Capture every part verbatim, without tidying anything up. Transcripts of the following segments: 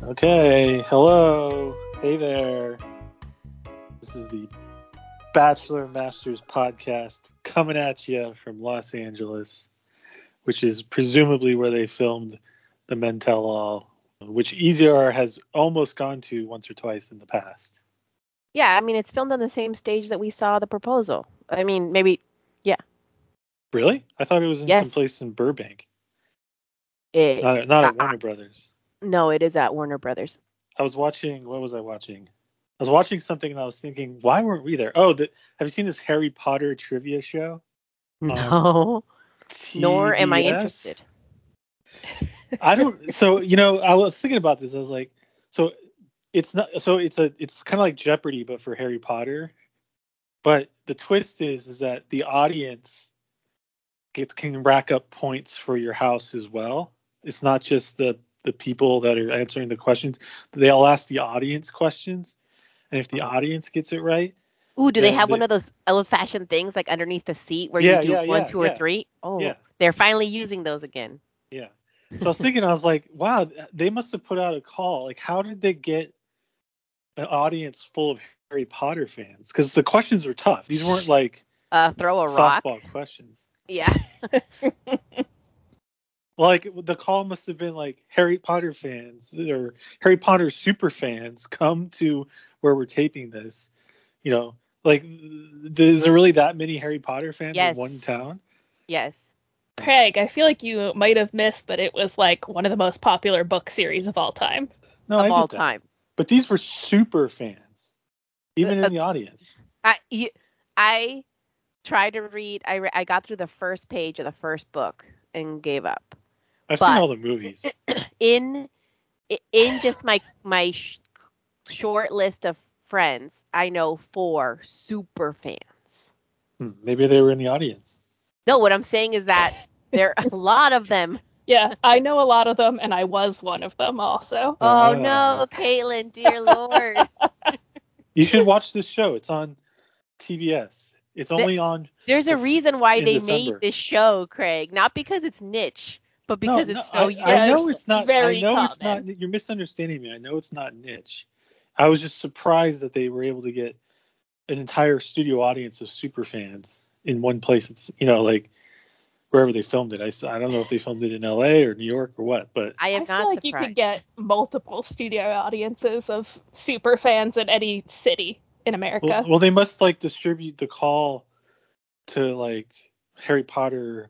Okay, hello. Hey there. This is the Bachelor Masters podcast coming at you from Los Angeles, which is presumably where they filmed the Men Tell All, which E Z R has almost gone to once or twice in the past. Yeah, I mean, it's filmed on the same stage that we saw the proposal. I mean, maybe, yeah. Really? I thought it was in some Yes. place in Burbank. It, Not, not I, at I, Warner Brothers. no, it is at Warner Brothers. I was watching, what was I watching? I was watching something and I was thinking, why weren't we there? Oh, the, have you seen this Harry Potter trivia show? No, nor am I T B S? interested. I don't. So you know, I was thinking about this. I was like, so it's not. So it's a. It's kind of like Jeopardy, but for Harry Potter. But the twist is, is that the audience gets can rack up points for your house as well. It's not just the the people that are answering the questions. They all ask the audience questions, and if the Oh. audience gets it right, Ooh, do they then have one the, of those old-fashioned things like underneath the seat where you yeah, do yeah, one, yeah, two, or yeah, three? Oh, yeah, they're finally using those again. yeah. So I was thinking, I was like, wow, they must have put out a call. Like, how did they get an audience full of Harry Potter fans? Because the questions were tough. These weren't like Uh, throw a rock. softball questions. Yeah. Like the call must have been like Harry Potter fans or Harry Potter super fans come to where we're taping this. You know, like is there really that many Harry Potter fans in one Yes. town? Yes. Craig, I feel like you might have missed that it was like one of the most popular book series of all time. No, I Of all get that. time. But these were super fans, Uh, even in uh, the audience. I, you, I tried to read. I re- I got through the first page of the first book and gave up. I've seen But all the movies. in in just my my sh- short list of friends, I know four super fans. Hmm, maybe they were in the audience. No, what I'm saying is that there are a lot of them. Yeah, I know a lot of them, and I was one of them also. Oh Uh, no, Caitlin, dear Lord. you should watch this show. It's on T B S. It's Th- only on There's a for reason why in they made December. this show, Craig. Not because it's niche, but No, because no, it's so I, I Yeah, know unique. it's it's not. I very know it's common. not. You're misunderstanding me. I know it's not niche. I was just surprised that they were able to get an entire studio audience of super fans in one place. It's you know like wherever they filmed it. I s- I don't know if they filmed it in L A or New York or what, but I am I feel not like you could surprised. get multiple studio audiences of super fans in any city in well, America. well they must like distribute the call to like Harry Potter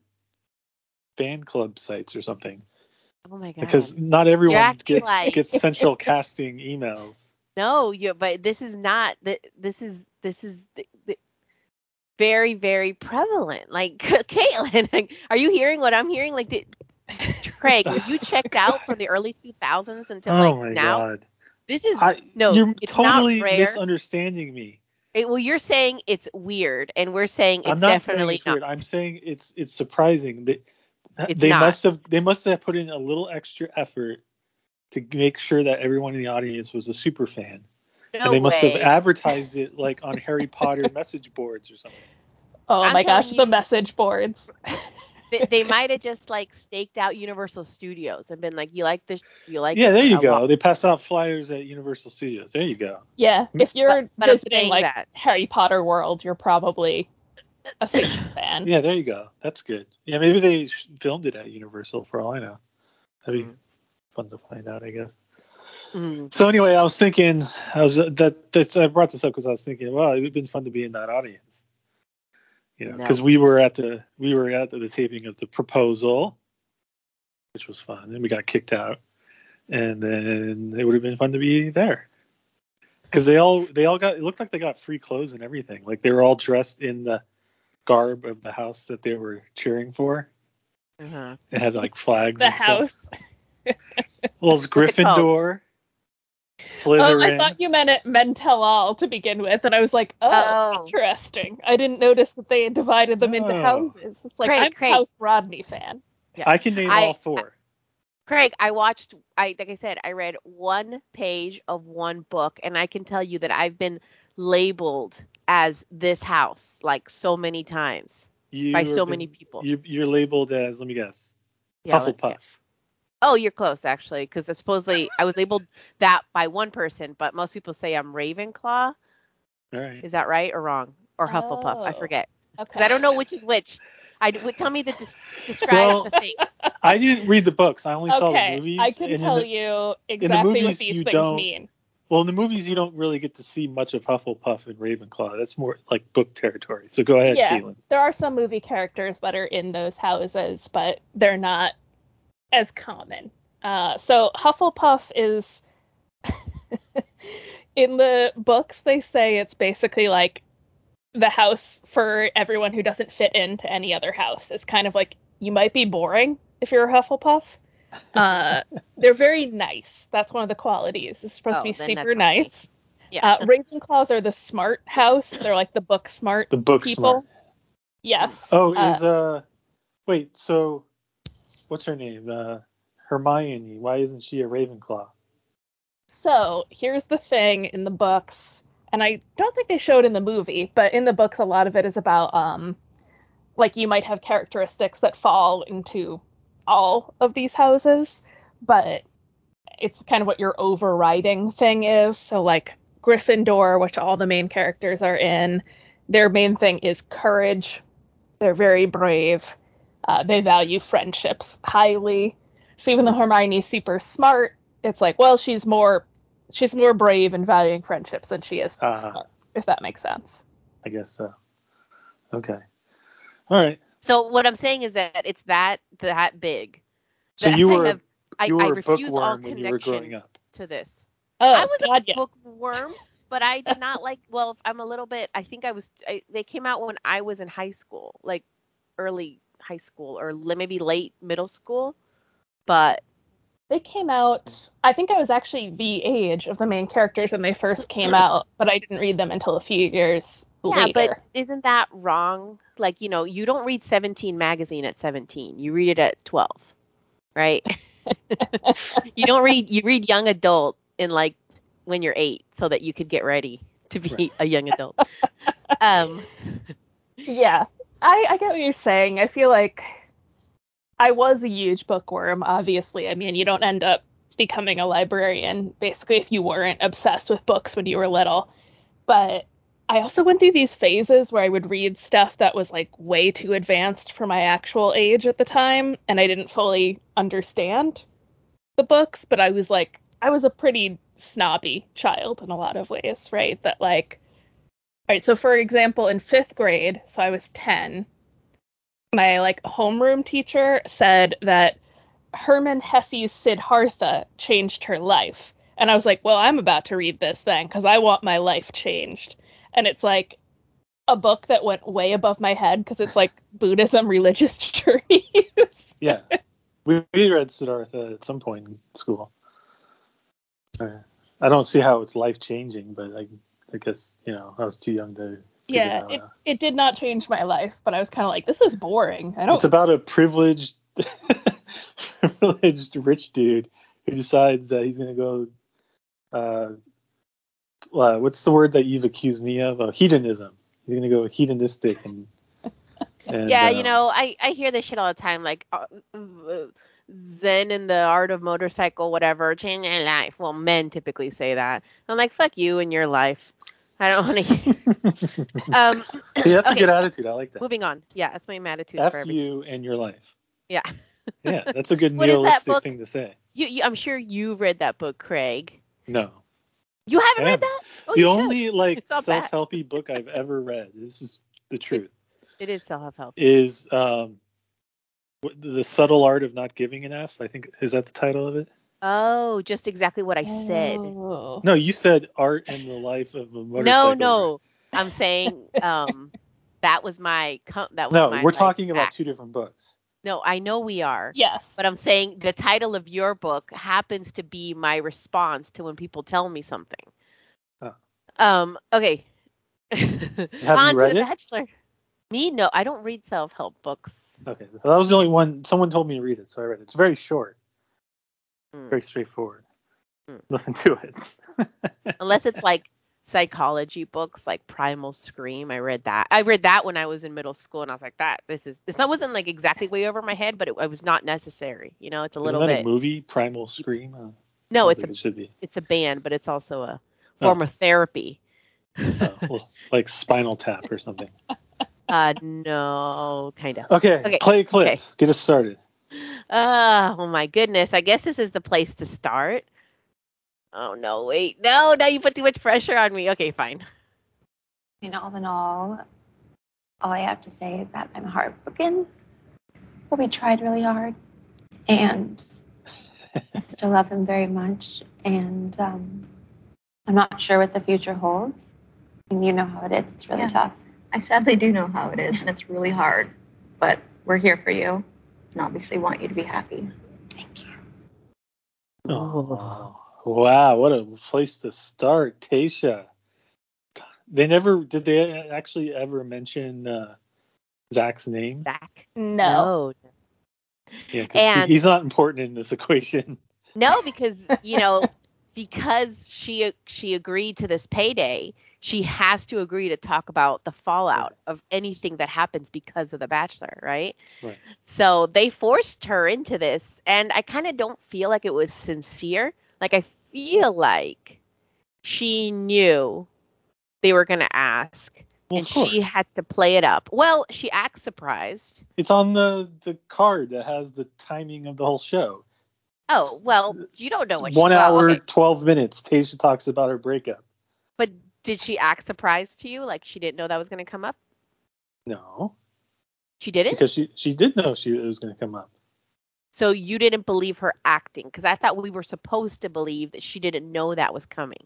fan club sites or something Oh my God. because not You're everyone acting gets like gets central casting emails. no, you but this is not th- this is this is th- th- very very prevalent. Like Caitlin, like, are you hearing what I'm hearing? Like, did, Craig, were you checked out from the early two thousands until like Oh my now? god. This is I no, you're it's not totally rare. misunderstanding me. It, well, you're saying it's weird, and we're saying I'm it's not saying definitely it's not. weird. I'm saying it's it's surprising that It's they not. must have they must have put in a little extra effort to make sure that everyone in the audience was a super fan. And No they must have way. advertised it like on Harry Potter message boards or something. Oh I'm my telling gosh, the you, message boards. they, they might have just like staked out Universal Studios and been like, "You like this? You like Yeah, it? there you I want." go. They pass out flyers at Universal Studios. There you go. Yeah, if But you're but I'm visiting saying like that. Harry Potter World, you're probably a super fan. Yeah, there you go. That's good. Yeah, maybe they filmed it at Universal for all I know. That'd be Mm, fun to find out, I guess. mm, So anyway, I was thinking, I was that that's I brought this up because I was thinking, well, it would have been fun to be in that audience, you know, because no. we were at the we were at the, the taping of The Proposal, which was fun, and we got kicked out, and then it would have been fun to be there because they all they all got it looked like they got free clothes and everything, like they were all dressed in the garb of the house that they were cheering for. Uh-huh. It had like flags The and stuff. house. Well, it's What's it called? Gryffindor, Oh, I thought Slytherin. you meant it Men Tell All to begin with, and I was like, oh, Oh, interesting. I didn't notice that they had divided them into Oh, houses. It's like I'm Craig, a Craig. House Rodney fan. Yeah. I can name all I, four. Craig, I watched I like I said, I read one page of one book and I can tell you that I've been labeled as this house like so many times by You so have many been people. you you're labeled as, let me guess, Yeah, let- yeah. Hufflepuff. Oh, you're close actually, because supposedly I was labeled that by one person, but most people say I'm Ravenclaw. All right. Is that right or wrong? Or Hufflepuff? I Oh, forget. Because okay. I don't know which is which. I would tell me the des- describe Well, the thing. I didn't read the books. I only saw the Okay, I movies. can And in tell the you in the exactly what movies, these you things don't. mean. Well, in the movies, you don't really get to see much of Hufflepuff and Ravenclaw. That's more like book territory. So go ahead, Yeah, Caitlin. there are some movie characters that are in those houses, but they're not as common. Uh, so Hufflepuff is in the books. They say it's basically like the house for everyone who doesn't fit into any other house. It's kind of like you might be boring if you're a Hufflepuff. Uh, they're very nice. That's one of the qualities. It's supposed to be Oh, then that's super not me. nice. Yeah. Uh, Ravenclaws are the smart house. They're like the book smart The book smart. people. Yes. Oh, Uh, is uh, wait. So, what's her name? Uh, Hermione. Why isn't she a Ravenclaw? so here's the thing in the books, and I don't think they showed in the movie, but in the books, a lot of it is about um, like you might have characteristics that fall into all of these houses, but it's kind of what your overriding thing is. So, like Gryffindor, which all the main characters are in, their main thing is courage. They're very brave. Uh, they value friendships highly. So even though Hermione's super smart, it's like, well, she's more she's more brave in valuing friendships than she is Uh, smart, if that makes sense. I guess so. Okay. All right. So what I'm saying is that it's that that big So that you I were have. a I, you I were a refuse all bookworm when you were growing connection up. to this. I Oh was God, a yeah. bookworm, but I did not like. Well, I'm a little bit. I think I was. I, they came out when I was in high school, like early high school or li- maybe late middle school. But They came out. I think I was actually the age of the main characters when they first came out, but I didn't read them until a few years yeah, but later. isn't that wrong? Like, you know, you don't read seventeen magazine at seventeen. You read it at twelve, right? You don't read you read young adult in like when you're eight so that you could get ready to be Right. a young adult. Um Yeah, I, I get what you're saying. I feel like I was a huge bookworm, obviously. I mean, you don't end up becoming a librarian, basically, if you weren't obsessed with books when you were little. But I also went through these phases where I would read stuff that was like way too advanced for my actual age at the time, and I didn't fully understand the books, but I was like, I was a pretty snobby child in a lot of ways, right? That, like, all right, so for example, in fifth grade, so I was ten, my like homeroom teacher said that Herman Hesse's Siddhartha changed her life. And I was like, well, I'm about to read this then because I want my life changed. And it's like a book that went way above my head because it's like Buddhism religious journeys. Yeah. We, we read Siddhartha at some point in school. Uh, I don't see how it's life changing, but I, I guess, you know, I was too young to figure Yeah, that it, out. it did not change my life, but I was kind of like, this is boring. I It's don't. about a privileged, privileged rich dude who decides that he's going to go. Uh, uh, what's the word that you've accused me of? Oh, hedonism. He's going to go hedonistic and and yeah, you um, know, I I hear this shit all the time like uh, uh, Zen and the art of motorcycle whatever change my life. Well, men typically say that. I'm like, fuck you and your life. I don't want to Um hey, that's a okay, good attitude. I like that. moving on. Yeah, that's my attitude for F everything. you and your life. Yeah. Yeah, that's a good What is that nihilistic book? thing to say. You, you I'm sure you read that book, Craig. No, You I haven't read haven't. that? Oh, The you should. only like It's not bad. self-helpy book I've ever read, this is the It's truth, it is self-helpy. is um, The Subtle Art of Not Giving an F. I think is that the title of it. Oh, just exactly what I said. Oh. No, you said Art and the Life of a No, Motorcycle Rider. no. I'm saying um that was my com- that was No, my we're like talking about act. two different books. No, I know we are. Yes. But I'm saying the title of your book happens to be my response to when people tell me something. Oh. Um, okay. Have you On to read The it? Bachelor. Me? No, I don't read self-help books. Okay, that was the only one. Someone told me to read it, so I read it. It's very short, Mm, very straightforward. mm. Nothing to it. Unless it's like psychology books like Primal Scream. I read that. I read that when I was in middle school, and I was like, that this is this wasn't like exactly way over my head, but it, it was not necessary. You know, it's a Isn't little that bit. a movie, Primal Scream? Uh, No, sounds it's like a it should be. it's a band, but it's also a form Oh. of therapy. Oh, well, like Spinal Tap or something. Uh, no, kind of. Okay, Okay. play a clip. Okay. Get us started. Uh, oh my goodness. I guess this is the place to start. Oh no, wait. No, now you put too much pressure on me. Okay, fine. I mean, all in all, all I have to say is that I'm heartbroken, but we tried really hard, and I still love him very much, and um, I'm not sure what the future holds. And you know how it is. It's really Yeah. tough. I sadly do know how it is, and it's really hard, but we're here for you, and obviously want you to be happy. Thank you. Oh, wow, what a place to start, Tayshia. They never did. They actually ever mention uh, Zach's name? Zach. No. No. Yeah, because he, And he's not important in this equation. no, because you know, because she she agreed to this payday, she has to agree to talk about the fallout Right. of anything that happens because of The Bachelor, right? Right. So they forced her into this, and I kind of don't feel like it was sincere. Like I feel like she knew they were going to ask, Well, and of course. she had to play it up. Well, she acts surprised. It's on the, the card that has the timing of the whole show. Oh, well, you don't know what One she, well, hour, okay. twelve minutes. Tayshia talks about her breakup. But did she act surprised to you? Like she didn't know that was going to come up? No, She didn't? because she she did know she it was going to come up. So you didn't believe her acting? Because I thought we were supposed to believe that she didn't know that was coming.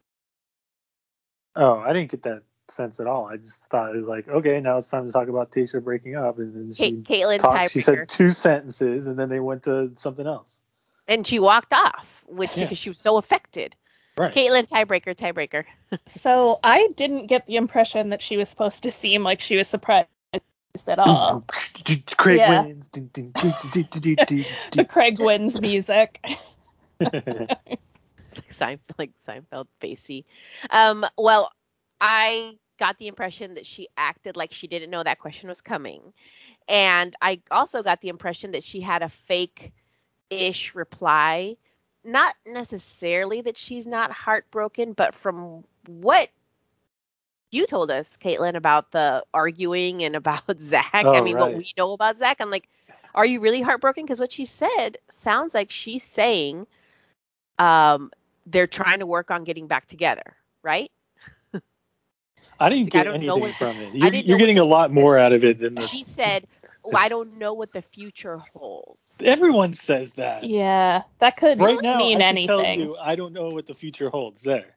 Oh, I didn't get that sense at all. I just thought it was like, okay, now it's time to talk about Tayshia breaking up, and then she Kate, Caitlin talked. She tiebreaker. said two sentences, and then they went to something else. And she walked off, which Yeah. because she was so affected. Right. Caitlin tiebreaker, tiebreaker. So I didn't get the impression that she was supposed to seem like she was surprised at all. Craig Yeah. wins. The Craig wins music. It's like Seinfeld, like Seinfeld facey. Um, well, I got the impression that she acted like she didn't know that question was coming. And I also got the impression that she had a fake-ish reply. Not necessarily that she's not heartbroken, but from what you told us, Caitlin, about the arguing and about Zach, Oh, I mean, right. what we know about Zach, I'm like, are you really heartbroken? Because what she said sounds like she's saying um, they're trying to work on getting back together, right? I didn't Like, I get don't know anything what the- from it. I You're, didn't you're know what getting the a lot future- more out of it than the. She said, oh, I don't know what the future holds. Everyone says that. Yeah, that could Right now, mean I can anything. tell you, I don't know what the future holds there.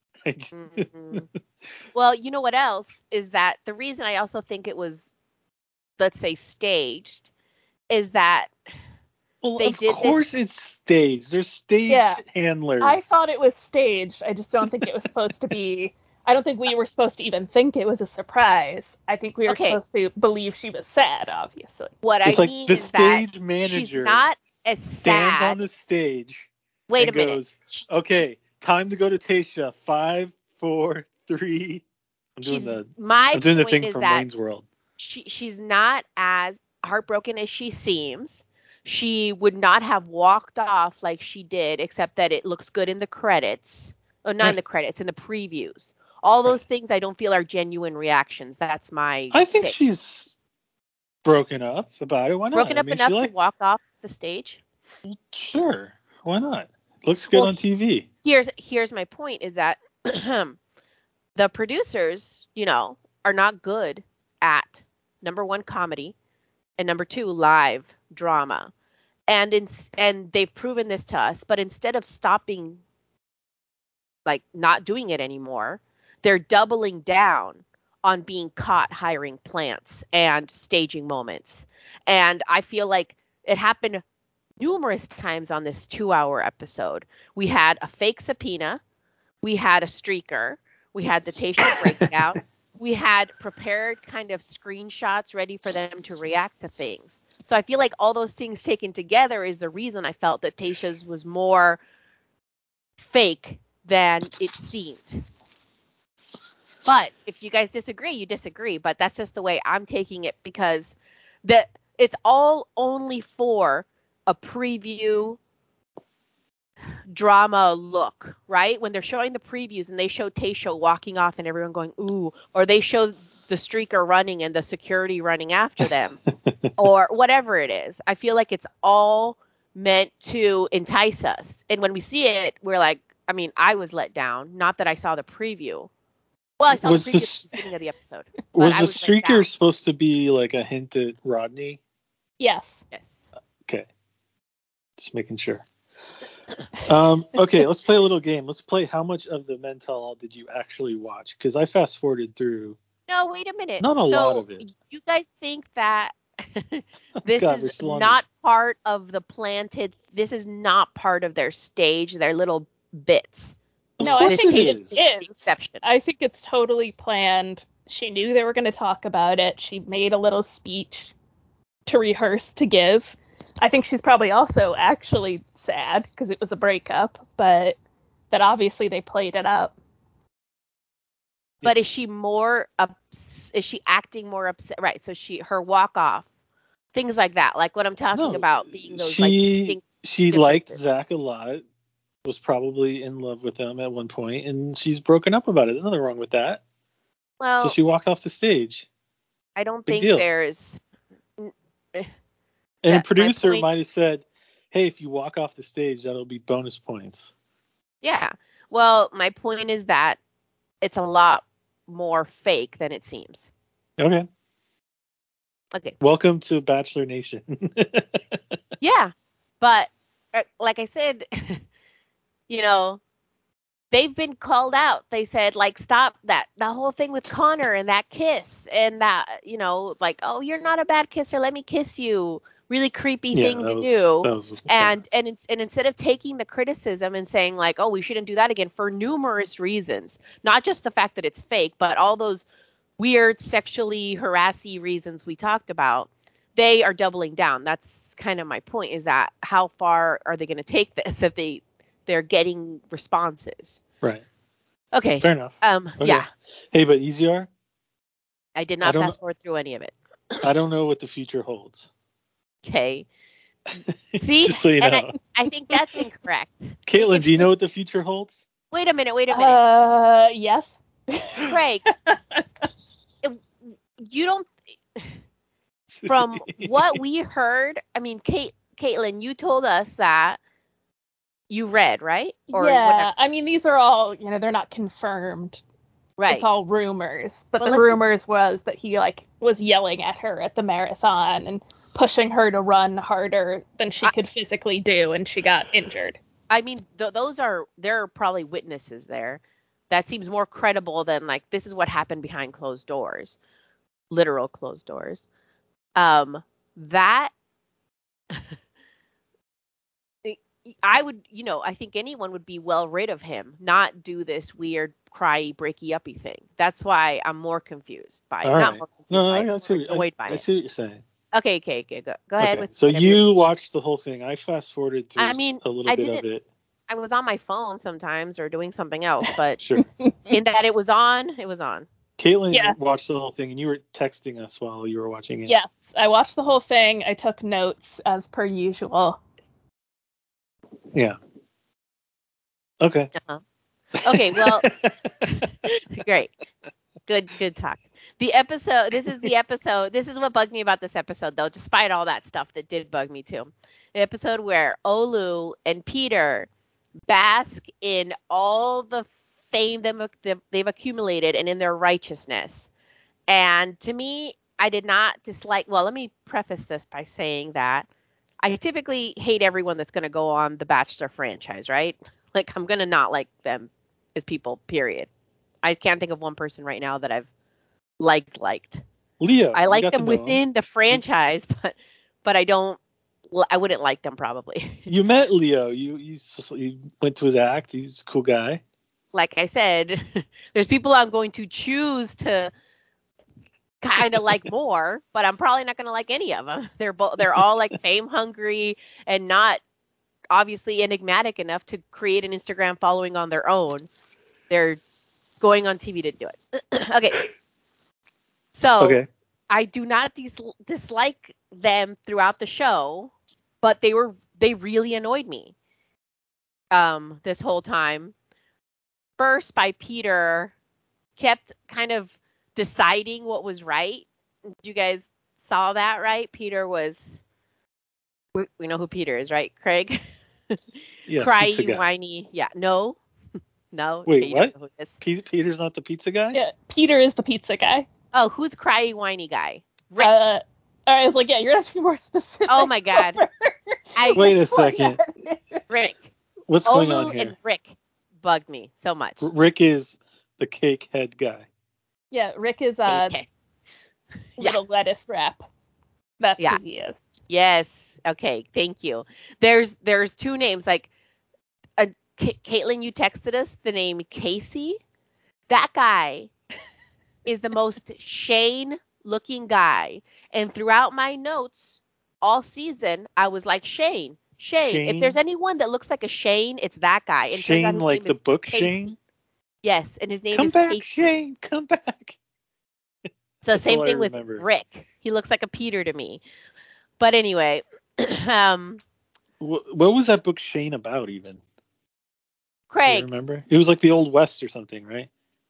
Mhm. Well, you know what else is that the reason I also think it was, let's say, staged, is that Well, they of did course this. it's staged. There's staged Yeah. handlers. I thought it was staged. I just don't think it was supposed to be. I don't think we were supposed to even think it was a surprise. I think we were Okay. supposed to believe she was sad, obviously. What It's I like mean the is that stage manager she's not as stands sad. on the stage Wait and a minute. goes, okay, time to go to Tayshia. Five, four, three. I'm doing She's the my I'm doing the point thing is from that Wayne's World. she she's not as heartbroken as she seems. She would not have walked off like she did, except that it looks good in the credits. Oh, not in Right. the credits, in the previews. All those things I don't feel are genuine reactions. That's my I think take. she's broken up about it. Why not? Broken I up mean, enough she to like walk off the stage. sure. Why not? Looks good Well, on T V. Here's here's my point is that the producers, you know, are not good at number one, comedy, and number two, live drama. And in, and they've proven this to us, but instead of stopping, like not doing it anymore, they're doubling down on being caught hiring plants and staging moments. And I feel like it happened numerous times on this two-hour episode. We had a fake subpoena, we had a streaker, we had the Tayshia breakdown, we had prepared kind of screenshots ready for them to react to things. So I feel like all those things taken together is the reason I felt that Tayshia's was more fake than it seemed. But if you guys disagree, you disagree. But that's just the way I'm taking it because the it's all only for a preview drama look, right? When they're showing the previews and they show Taysha walking off and everyone going, ooh, or they show the streaker running and the security running after them, or whatever it is. I feel like it's all meant to entice us. And when we see it, we're like, I mean, I was let down. Not that I saw the preview. Well, I saw Was the preview this- at the beginning of the episode. but Was I the was let down. streaker supposed to be like a hint at Rodney? Yes. Yes. Okay. Just making sure. Um, okay, let's play a little game. Let's play how much of the Men Tell All did you actually watch? Because I fast forwarded through. No, wait a minute. Not a so lot of it. You guys think that this God, we're is still on not this. part of the planted, this is not part of their stage, their little bits. Of No, I course think it it is. the is. exception. I think it's totally planned. She knew they were going to talk about it. She made a little speech to rehearse to give. I think she's probably also actually sad because it was a breakup, but that obviously they played it up. But is she more ups- is she acting more upset? Right. So she her walk off, things like that. Like what I'm talking No, about being those like she distinct she liked differences. Zach a lot. Was probably in love with him at one point, and she's broken up about it. There's nothing wrong with that. Well, So she walked off the stage. I don't Big think deal. there's And that- a producer my point- might have said, "Hey, if you walk off the stage, that'll be bonus points." Yeah. Well, my point is that it's a lot more fake than it seems. Okay. Okay. Welcome to Bachelor Nation. Yeah. But uh, like I said, you know, they've been called out. They said, like, stop that. The whole thing with Connor and that kiss and that, you know, like, oh, you're not a bad kisser. Let me kiss you. Really creepy yeah, thing that to was, do. that was And and it's- and instead of taking the criticism and saying like, oh, we shouldn't do that again for numerous reasons, not just the fact that it's fake, but all those weird sexually harassy reasons we talked about, they are doubling down. That's kind of my point. Is that how far are they going to take this if they they're getting responses? right. Okay. Fair enough. Um. Okay. Yeah. Hey, but E Z R, I did I not don't fast forward through any of it. I don't know what the future holds. Okay. See, Just so you and know. I, I think that's incorrect. Caitlin, If do you she- know what the future holds? Wait a minute. Wait a minute. Uh, yes. Craig, if you don't. From what we heard, I mean, Kate, Caitlin, you told us that you read, right? Or yeah, whatever. I mean, these are all, you know, they're not confirmed. Right. It's all rumors. But Well, the let's just- rumors was that he, like, was yelling at her at the marathon and pushing her to run harder than she I- could physically do, and she got injured. I mean, th- those are, there are probably witnesses there. That seems more credible than like, this is what happened behind closed doors, literal closed doors. Um, that, I would, you know, I think anyone would be well rid of him, not do this weird cryy breaky uppy thing. That's why I'm more confused by it. All Not right. more confused No, by I, it, I, see, more what- I, annoyed by I it. see what you're saying. Okay, okay, okay. Go, go ahead Okay, with so whatever. you watched the whole thing. I fast forwarded through I mean, a little I bit of didn't- it. I was on my phone sometimes or doing something else, but Sure. in that it was on, it was on. Caitlin Yeah. watched the whole thing, and you were texting us while you were watching it. Yes, I watched the whole thing. I took notes as per usual. Yeah. Okay. Uh-huh. Okay, well, great. Good, good talk. The episode, this is the episode, this is what bugged me about this episode, though, despite all that stuff that did bug me too. The episode where Olu and Peter bask in all the fame them- they've accumulated and in their righteousness. And to me, I did not dislike, well, let me preface this by saying that I typically hate everyone that's going to go on the Bachelor franchise, right? Like, I'm going to not like them as people, period. I can't think of one person right now that I've liked, liked. Leo. I you like got to them know him. within the franchise, but but I don't, well, I wouldn't like them probably. You met Leo. You, you s- you went to his act. He's a cool guy. Like I said, there's people I'm going to choose to kind of like more, but I'm probably not going to like any of them. They're both, they're all like fame hungry and not obviously enigmatic enough to create an Instagram following on their own. They're going on T V to do it. Okay. So Okay. I do not dis- dislike them throughout the show, but they were they really annoyed me. Um, this whole time. First, by Peter, kept kind of deciding what was right. You guys saw that, right? Peter was. We, we know who Peter is, right, Craig? Yeah, pizza Cryy, guy. whiny. Yeah, no, no. Wait, okay, you what? don't know who this. Pe- Peter's not the pizza guy? Yeah, Peter is the pizza guy. Oh, who's cryy, whiny guy? Rick. Uh, I was like, yeah, you're gonna have to be more specific. Oh my God. I Wait a second. Rick. What's going Olu on here? and Rick bugged me so much. R- Rick is the cake head guy. Yeah, Rick is uh Okay. little lettuce wrap. That's Yeah. who he is. Yes. Okay. Thank you. There's there's two names. Like, uh, K- Caitlin, you texted us the name Casey. That guy is the most Shane looking guy. And throughout my notes all season, I was like, Shane, Shane. Shane? If there's anyone that looks like a Shane, it's that guy. And turns out Shane, his like name the is book Casey. Shane? Yes, and his name Come is back, Casey. Shane. Come back. So That's same all I thing with remember. Rick. He looks like a Peter to me. But anyway, um, Wh- What was that book Shane about, even? Do you Craig, remember? It was like the Old West or something, right?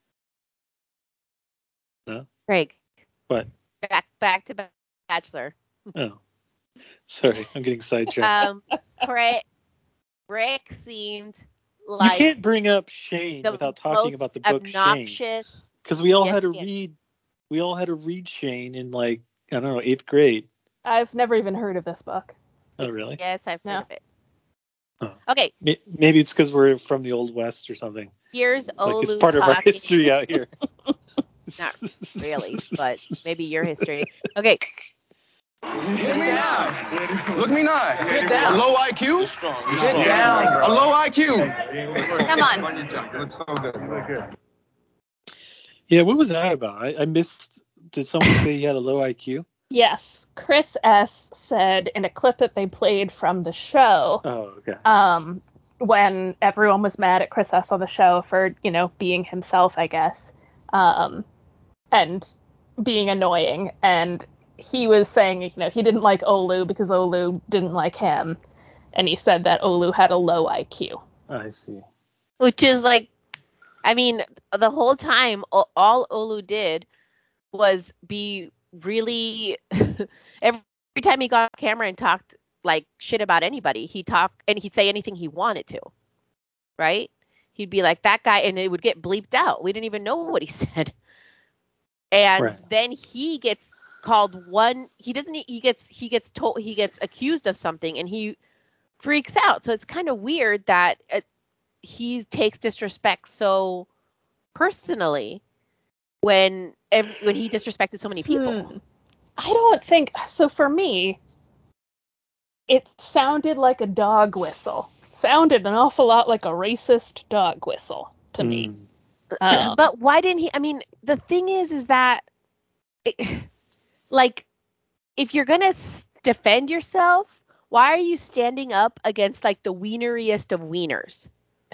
No? Craig, What? back back to Bachelor. Oh. Sorry, I'm getting sidetracked. Um, Craig, Rick seemed you like can't bring up Shane the without talking most about the book Shane. obnoxious. Because we all Yes, had to you can. read we all had to read Shane in, like, I don't know, eighth grade. I've never even heard of this book. Oh, really? Yes, I've heard No. of it. Oh. Okay, May- Maybe it's because we're from the Old West or something. here's Like, Olu it's part of our talking. history out here. Not really, but maybe your history. Okay, Look me now. Look me now. Get down. A low I Q? Get down, A bro. low I Q. Come on. You look so good. You look good. Yeah, what was that about? I, I missed. Did someone say he had a low I Q? Yes, Chris S. said in a clip that they played from the show, Oh, okay. um, when everyone was mad at Chris S. on the show for, you know, being himself, I guess, um, and being annoying. And he was saying, you know, he didn't like Olu because Olu didn't like him. And he said that Olu had a low I Q. I see. which is like, I mean, the whole time, a- all Olu did was be really. every time he got on camera and talked like shit about anybody, he talked and he'd say anything he wanted to, right? He'd be like that guy, and it would get bleeped out. We didn't even know what he said. And Right. then he gets called one. He doesn't. He gets. He gets told. He gets accused of something, and he freaks out. So it's kind of weird that uh, he takes disrespect so personally when ev- when he disrespected so many people. Hmm. I don't think so. For me, it sounded like a dog whistle. Sounded an awful lot like a racist dog whistle to me. Mm. Um, But why didn't he? I mean, the thing is, is that, it, like, if you're gonna s- defend yourself, why are you standing up against like the wieneriest of wieners?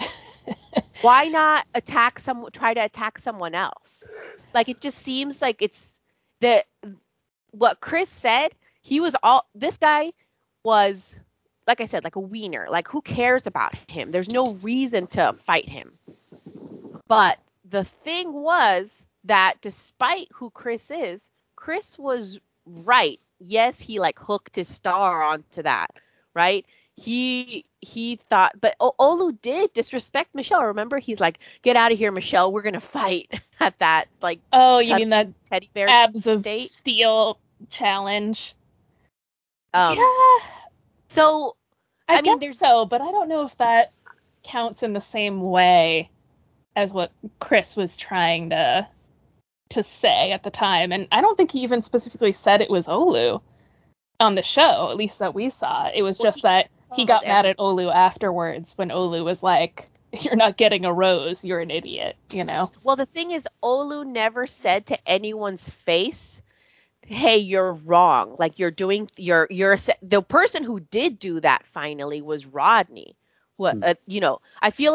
Why not attack some? Try to attack someone else. Like, it just seems like it's the what Chris said. He was all. This guy was, like I said, like a wiener. Like, who cares about him? There's no reason to fight him. But the thing was that despite who Chris is, Chris was right. Yes, he like hooked his star onto that, right? He he thought, but o- Olu did disrespect Michelle. Remember, he's like, "Get out of here, Michelle. We're gonna fight at that like oh, you cut- mean that teddy bear abs of date." steel challenge? Um, yeah, So I, I mean, guess there's- so, but I don't know if that counts in the same way as what Chris was trying to to say at the time. And I don't think he even specifically said it was Olu on the show, at least that we saw. It was Well, just he that he got called mad at Olu afterwards when Olu was like, "You're not getting a rose, you're an idiot," you know? well, the thing is, Olu never said to anyone's face, "Hey, you're wrong. Like, you're doing you're you're a se-" the person who did do that finally was Rodney. What Hmm. uh, you know, I feel like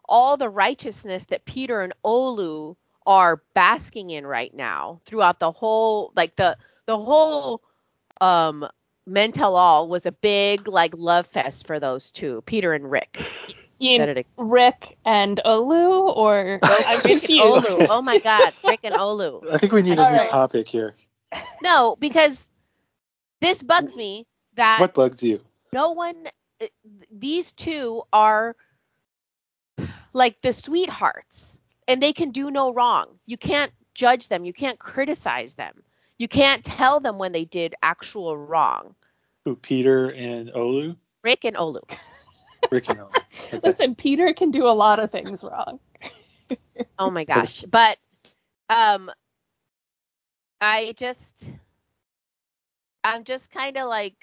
all the righteousness that Peter and Olu are basking in right now throughout the whole, like the the whole um Men Tell All was a big like love fest for those two, Peter and Rick. You Said mean it- Rick and Olu, or I'm Rick and confused. Olu. Oh my God, Rick and Olu. I think we need I a new Alright. topic here. No, because this bugs me that What bugs you? no one, uh, these two are like the sweethearts, and they can do no wrong. You can't judge them. You can't criticize them. You can't tell them when they did actual wrong. Who, Peter and Olu? Rick and Olu. Rick and Olu. Okay. Listen, Peter can do a lot of things wrong. Oh my gosh. But um I just I'm just kind of like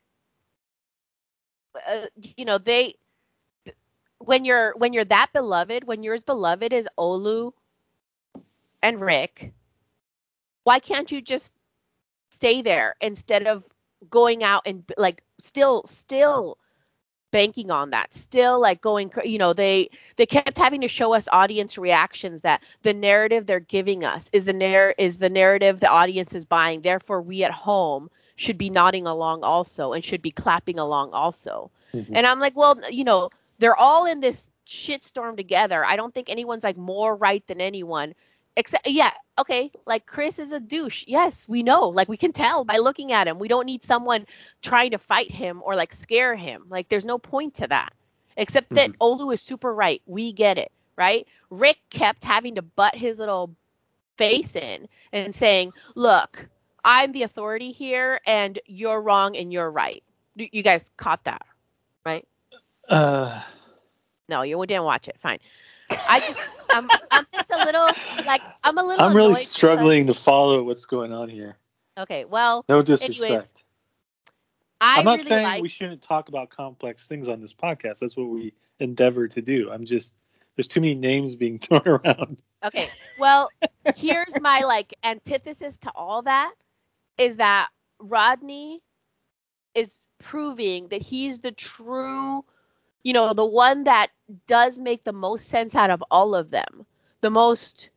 uh, you know, they when you're when you're that beloved, when you're as beloved as Olu and Rick, why can't you just stay there instead of going out and like still still banking on that, still like going, you know, they they kept having to show us audience reactions that the narrative they're giving us is the narr- is the narrative the audience is buying, therefore we at home should be nodding along also and should be clapping along also. Mhm. And I'm like, well, you know, they're all in this shitstorm together. I don't think anyone's like more right than anyone. Except, yeah, okay, like Chris is a douche. Yes, we know. Like we can tell by looking at him. We don't need someone trying to fight him or like scare him. Like there's no point to that. Except that Olu is super right. We get it, right? Rick kept having to butt his little face in and saying, "Look, I'm the authority here, and you're wrong and you're right." You you guys caught that, right? Uh, No, you didn't watch it. Fine. I just, I'm, I'm just a little, like, I'm a little I'm really annoyed because- struggling to follow what's going on here. Okay, well, No anyways, disrespect. I I'm not really saying like, we shouldn't talk about complex things on this podcast. That's what we endeavor to do. I'm just, there's too many names being thrown around. okay, well, here's my, like, antithesis to all that, is that Rodney is proving that he's the true, you know, the one that does make the most sense out of all of them, the most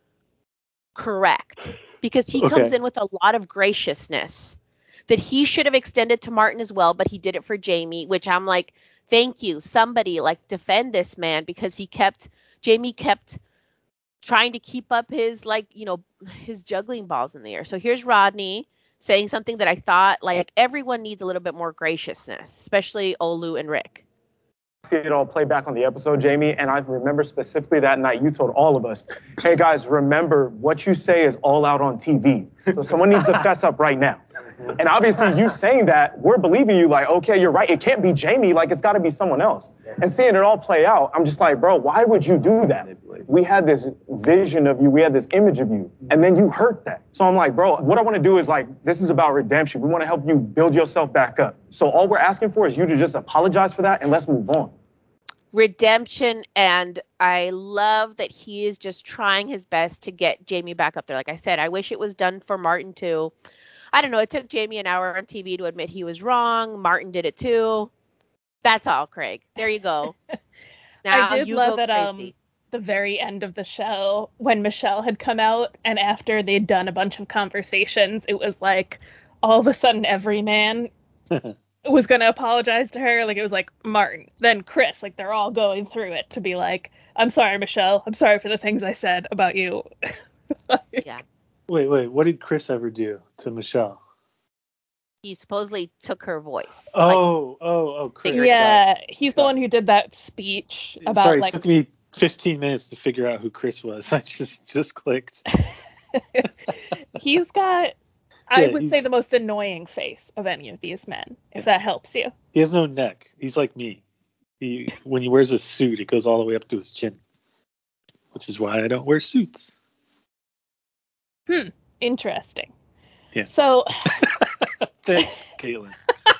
correct, because he comes Okay. in with a lot of graciousness that he should have extended to Martin as well, but he did it for Jamie, which I'm like, thank you. Somebody like defend this man, because he kept, Jamie kept trying to keep up his, like, you know, his juggling balls in the air. So here's Rodney saying something that I thought, like, everyone needs a little bit more graciousness, especially Olu and Rick. See it all play back on the episode, Jamie, and I remember specifically that night you told all of us, hey guys, remember what you say is all out on T V. So someone needs to fess up right now. And obviously you saying that, we're believing you like, okay, you're right. It can't be Jamie. Like, it's got to be someone else. And seeing it all play out, I'm just like, bro, why would you do that? We had this vision of you. We had this image of you. And then you hurt that. So I'm like, bro, what I want to do is like, this is about redemption. We want to help you build yourself back up. So all we're asking for is you to just apologize for that and let's move on. Redemption, and I love that he is just trying his best to get Jamie back up there. Like I said, I wish it was done for Martin too. I don't know. It took Jamie an hour on T V to admit he was wrong. Martin did it too. That's all, Craig. There you go. Now I did you love go at um crazy. the very end of the show when Michelle had come out, and after they'd done a bunch of conversations, it was like all of a sudden every man was going to apologize to her. Like, it was like Martin, then Chris, like they're all going through it to be like, I'm sorry, Michelle. I'm sorry for the things I said about you. Yeah. Wait, wait. What did Chris ever do to Michelle? He supposedly took her voice. Like, Oh, oh, oh, Chris. Figured it Yeah, he's the Got one who did that speech about Sorry, it like took me fifteen minutes to figure out who Chris was. I just just clicked. he's got I Yeah, would say he's- the most annoying face of any of these men, if that helps you. He has no neck. He's like me. He when he wears a suit, it goes all the way up to his chin, which is why I don't wear suits. Hmm. Interesting. Yeah. So Thanks, Caitlin.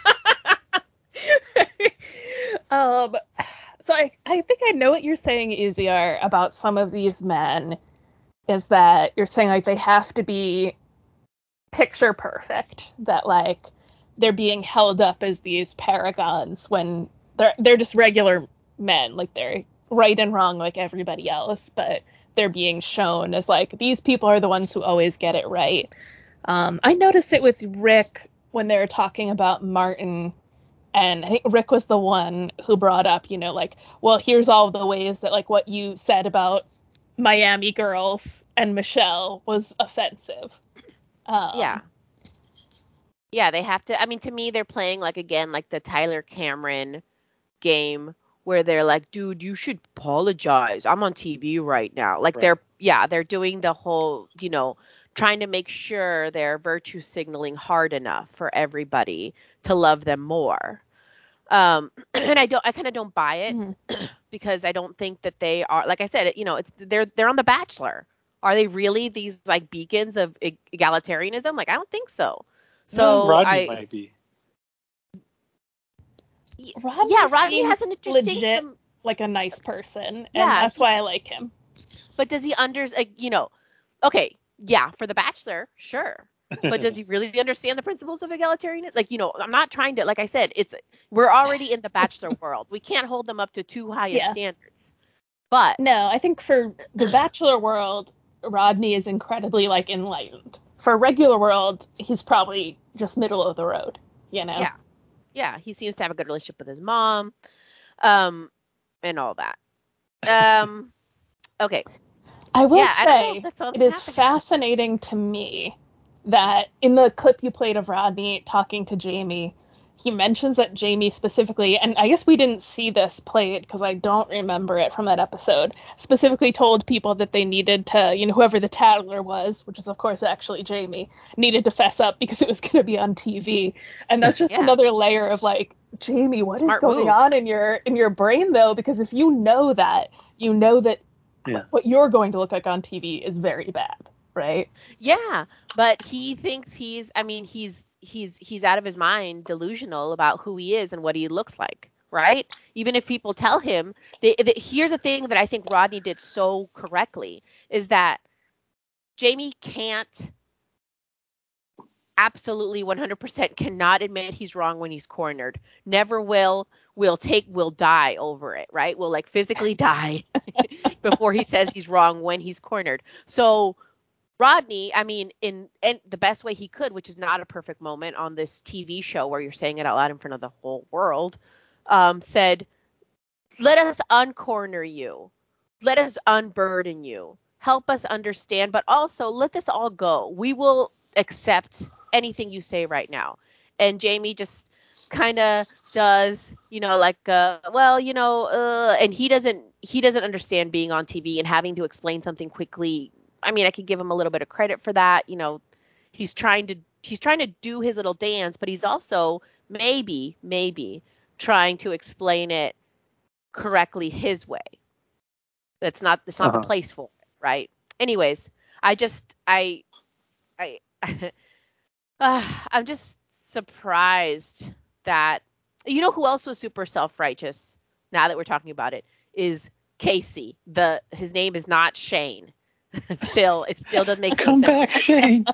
um so I, I think I know what you're saying, Easier, about some of these men, is that you're saying like they have to be picture perfect, that like they're being held up as these paragons when they're they're just regular men, like they're right and wrong like everybody else, but they're being shown as like, these people are the ones who always get it right. Um, I noticed it with Rick when they were talking about Martin, and I think Rick was the one who brought up, you know, like, well, here's all the ways that like what you said about Miami girls and Michelle was offensive. Um, Yeah. Yeah, they have to. I mean, to me, they're playing like, again, like the Tyler Cameron game where they're like, dude, you should apologize. I'm on T V right now. Like Right. they're, yeah, they're doing the whole, you know, trying to make sure they're virtue signaling hard enough for everybody to love them more. Um, and I don't, I kind of don't buy it Mhm. because I don't think that they are, like I said, you know, it's, they're, they're on The Bachelor. Are they really these like beacons of e- egalitarianism? Like, I don't think so. No, So Rodney I, might be. y- Rodney yeah, Rodney has seems an interesting, legit um, like a nice person, Yeah, and that's he- why I like him. but does he under, like, you know, okay, yeah, for The Bachelor, sure. But does he really understand the principles of egalitarianism? Like, you know, I'm not trying to, like I said, it's, we're already in the Bachelor world. We can't hold them up to too high a Yeah. standards. But No, I think for the Bachelor world, Rodney is incredibly like enlightened. For regular world, he's probably just middle of the road, you know? yeah, yeah, he seems to have a good relationship with his mom, um, and all that. Um, okay. I will Yeah, I don't know. say, That's all it that is happened. fascinating to me that in the clip you played of Rodney talking to Jamie, he mentions that Jamie specifically, and I guess we didn't see this played because I don't remember it from that episode, specifically told people that they needed to, you know, whoever the tattler was, which is of course actually Jamie, needed to fess up because it was going to be on T V. And that's just Yeah. another layer of like, Jamie, what Smart is going move. on in your in your brain though? Because if you know that, you know that Yeah. what you're going to look like on T V is very bad, right? Yeah, but he thinks he's, I mean, he's he's he's out of his mind, delusional about who he is and what he looks like, right? Even if people tell him, they, they, here's a thing that I think Rodney did so correctly is that Jamie can't absolutely one hundred percent cannot admit he's wrong when he's cornered. Never will. Will take, will die over it, right? Will like physically die before he says he's wrong when he's cornered. So Rodney, I mean, in, in the best way he could, which is not a perfect moment on this T V show where you're saying it out loud in front of the whole world, um, said, let us uncorner you. Let us unburden you. Help us understand, but also let this all go. We will accept anything you say right now. And Jamie just kind of does, you know, like, uh, well, you know, uh, and he doesn't, he doesn't understand being on T V and having to explain something quickly. I mean, I could give him a little bit of credit for that. You know, he's trying to, he's trying to do his little dance, but he's also maybe, maybe trying to explain it correctly his way. That's not, it's not Uh-huh. the place for it, right? Anyways, I just, I, I, uh, I'm just surprised that, you know who else was super self-righteous, now that we're talking about it, is Casey. The, his name is not Shane. Still, it still doesn't make Come sense. back, Shane.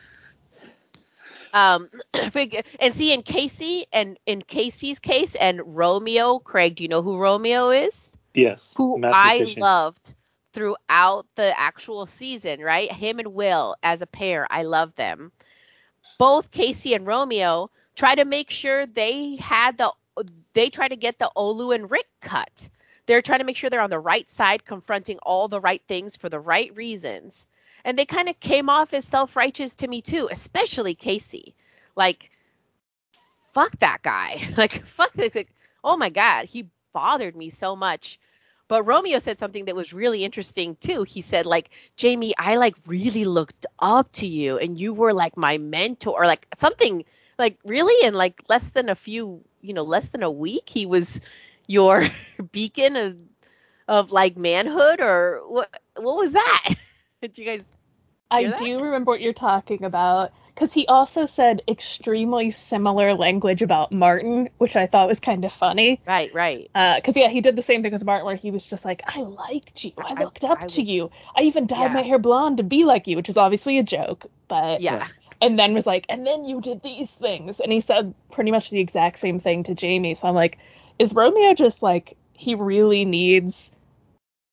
Um, and see, in Casey, and in Casey's case, and Romeo, Craig, do you know who Romeo is? Yes. Who I mathematician. loved throughout the actual season, right? Him and Will as a pair, I love them. Both Casey and Romeo try to make sure they had the, they try to get the Olu and Rick cut. They're trying to make sure they're on the right side, confronting all the right things for the right reasons. And they kind of came off as self-righteous to me too, especially Casey. Like, fuck that guy. Like, fuck this. Like, oh my God, he bothered me so much. But Romeo said something that was really interesting too. He said, like, Jamie, I like really looked up to you and you were like my mentor, or like something like really in like less than a few, you know, less than a week, he was your beacon of of like manhood, or what what was that? Did you guys I hear that? do remember what you're talking about, because he also said extremely similar language about Martin, which I thought was kind of funny. Right, right. Because, uh, yeah, he did the same thing with Martin, where he was just like, I liked you. I I looked up I to was you. I even dyed yeah. my hair blonde to be like you, which is obviously a joke. But Yeah. And then was like, and then you did these things. And he said pretty much the exact same thing to Jamie. So I'm like, is Romeo just like, he really needs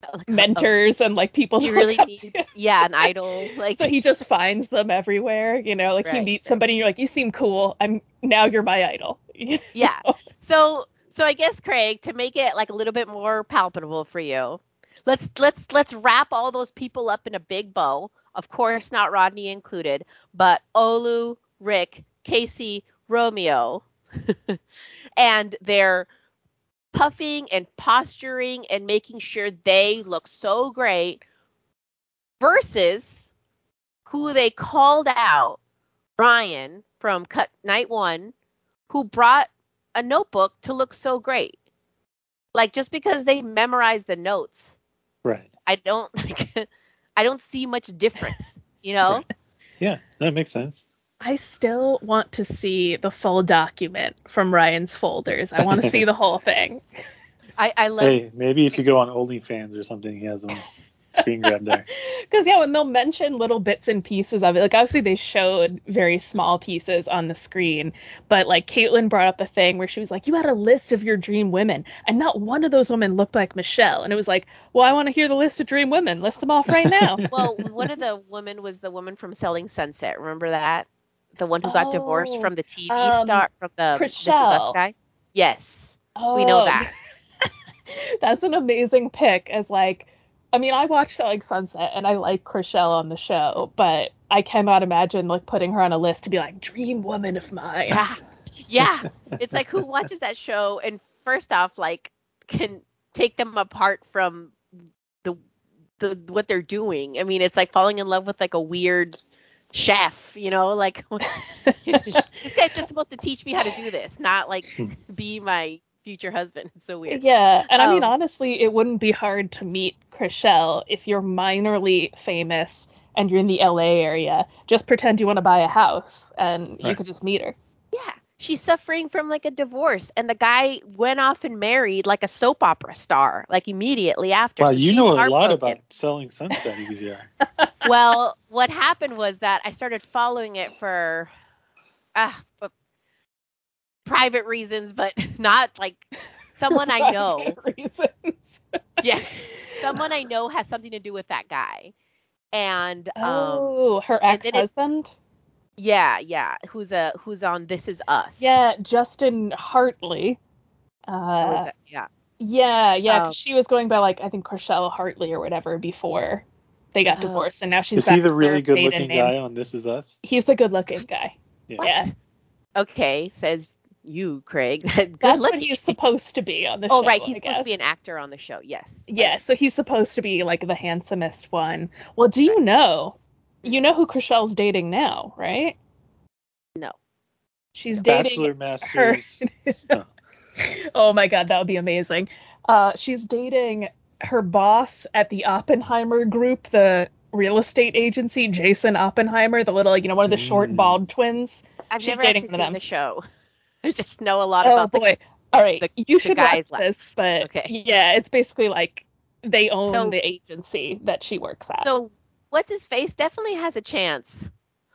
Like, a- mentors and like people he to really look up needs, to. yeah, an idol. Like, So he just finds them everywhere, you know, like he Right, meets right. somebody and you're like, you seem cool. I'm now you're my idol. You yeah. know? So, so I guess Craig, to make it like a little bit more palpable for you, let's let's let's wrap all those people up in a big bow. Of course, not Rodney included, but Olu, Rick, Casey, Romeo, and they're puffing and posturing and making sure they look so great versus who they called out, Ryan from Cut Night One, who brought a notebook to look so great. Like, just because they memorized the notes, Right. I don't like I don't see much difference, you know? Right. Yeah, that makes sense. I still want to see the full document from Ryan's folders. I want to see the whole thing. I, I love Hey, maybe if you go on OnlyFans or something, he has one screen grab there. Because, yeah, when they'll mention little bits and pieces of it, like, obviously they showed very small pieces on the screen, but, like, Caitlin brought up a thing where she was like, you had a list of your dream women, and not one of those women looked like Michelle. And it was like, well, I want to hear the list of dream women. List them off right now. well, one of the women was the woman from Selling Sunset. Remember that? The one who got divorced Oh, from the T V um, star, from the This Is Us Chriselle. guy? Yes. Oh, We know that. that's an amazing pick. As like, I mean, I watched Selling Sunset and I like Chriselle on the show, but I cannot imagine like putting her on a list to be like dream woman of mine. Yeah. Yeah. It's like, who watches that show and first off, like, can take them apart from the the what they're doing. I mean, it's like falling in love with like a weird chef, you know, like this guy's just supposed to teach me how to do this, not like be my future husband. It's so weird. Yeah, and I mean, Um, honestly, it wouldn't be hard to meet Chriselle if you're minorly famous and you're in the L A area. Just pretend you want to buy a house and you Right. could just meet her. yeah, she's suffering from like a divorce, and the guy went off and married like a soap opera star, like immediately after. Wow, So you she's know a lot heartbroken. about Selling Sunset, E Z R. Well, what happened was that I started following it for ah, for private reasons, but not like someone I know. Private reasons. Yes, someone I know has something to do with that guy, and um, Oh, her and then it, ex-husband? yeah, yeah, who's a who's on This Is Us. Yeah, Justin Hartley. Oh, is Uh, that, yeah. yeah, yeah, Um, because she was going by like I think Chriselle Hartley or whatever before they got Oh. divorced, and now she's Is back he the to really her good maiden looking name. guy on This Is Us? He's the good-looking guy. Yeah. what? Yeah. Okay, says you, Craig. Good That's what looking. he's supposed to be on the Oh, show. right. He's I supposed to be guess. an actor on the show. Yes. Yeah, Right. so he's supposed to be like the handsomest one. Well, do you know? You know who Chriselle's dating now, right? No. She's dating Bachelor her. Masters. Oh. Oh my God, that would be amazing. Uh, she's dating her boss at the Oppenheimer Group, the real estate agency, Jason Oppenheimer, the little, you know, one of the short Mm. bald twins. I've She's never dating actually one of seen them. the show. I just know a lot Oh about the. boy. All right, the- you the should watch guys left. this, but Okay. yeah, it's basically like they own So- the agency that she works at. So, what's his face definitely has a chance.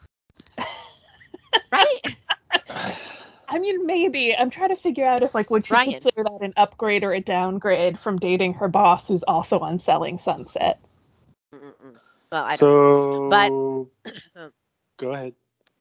Right? I mean, maybe. I'm trying to figure out if, like, would she Ryan. consider that an upgrade or a downgrade from dating her boss who's also on Selling Sunset? Mm-mm. Well, I don't. So, But- go ahead.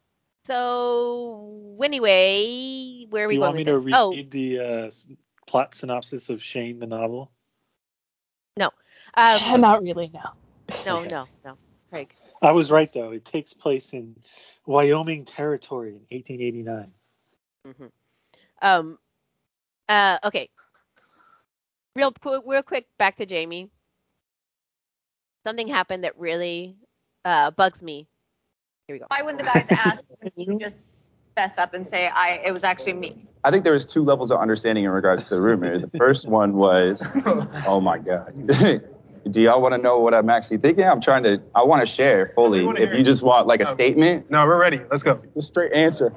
So anyway, where are Do we you going want me with to this? read Oh, the uh, s- plot synopsis of Shane the novel? no. Um, Not really, no. no, Okay. no, no. Craig. I was right, though. It takes place in Wyoming Territory in eighteen eighty-nine. Mm-hmm. Um. Uh. Okay. Real quick. Real quick. Back to Jamie. Something happened that really uh, bugs me. Here we go. Why when the guys ask, you just fess up and say, I, it was actually me? I think there was two levels of understanding in regards to the rumor. The first one was, oh my God. Do y'all want to know what I'm actually thinking? I'm trying to, I want to share fully. wanna If hear you it. just want like a No. statement, No, we're ready. Let's go. a straight answer.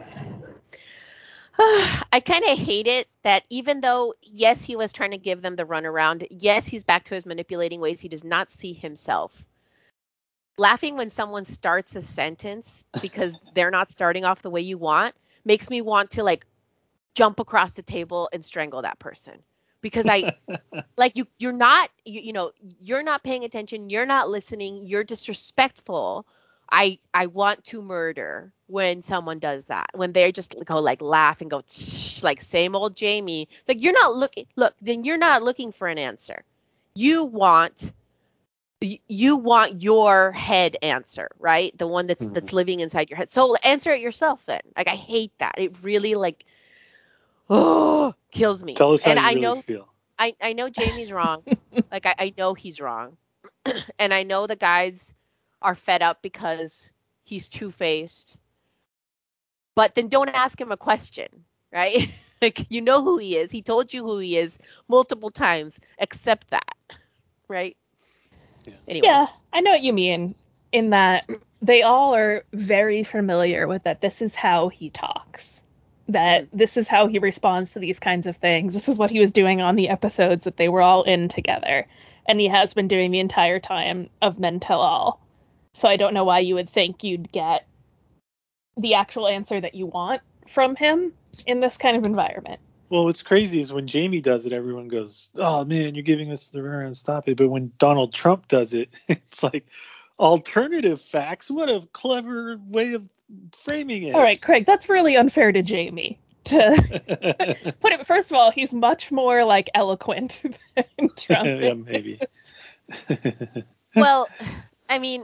I kind of hate it that even though, yes, he was trying to give them the runaround, yes, he's back to his manipulating ways, he does not see himself. Laughing when someone starts a sentence because they're not starting off the way you want makes me want to like jump across the table and strangle that person. because I like you you're not you, you know you're not paying attention, you're not listening, you're disrespectful. I I want to murder when someone does that. When they just go like laugh and go "Shh," like same old Jamie. Like you're not looking look, then you're not looking for an answer. You want y- you want your head answer, right? The one that's Mhm. that's living inside your head. So answer it yourself then. Like I hate that. It really like oh kills me. Tell us how And you I really know feel. I, I know Jamie's wrong. Like I, I know he's wrong. And I know the guys are fed up because he's two-faced. But then don't ask him a question, right? Like you know who he is. He told you who he is multiple times. Accept that, right? Yeah. Anyway. Yeah, I know what you mean in that they all are very familiar with that this is how he talks. That Mhm. this is how he responds to these kinds of things. This is what he was doing on the episodes that they were all in together. And he has been doing the entire time of Men Tell All. So I don't know why you would think you'd get the actual answer that you want from him in this kind of environment. Well, what's crazy is when Jamie does it, everyone goes, "Oh man, you're giving us the runaround, stop it." But when Donald Trump does it, it's like alternative facts. What a clever way of framing it. All right, Craig, that's really unfair to Jamie. To put it, first of all, he's much more like eloquent than Trump. Yeah, maybe. Well, I mean,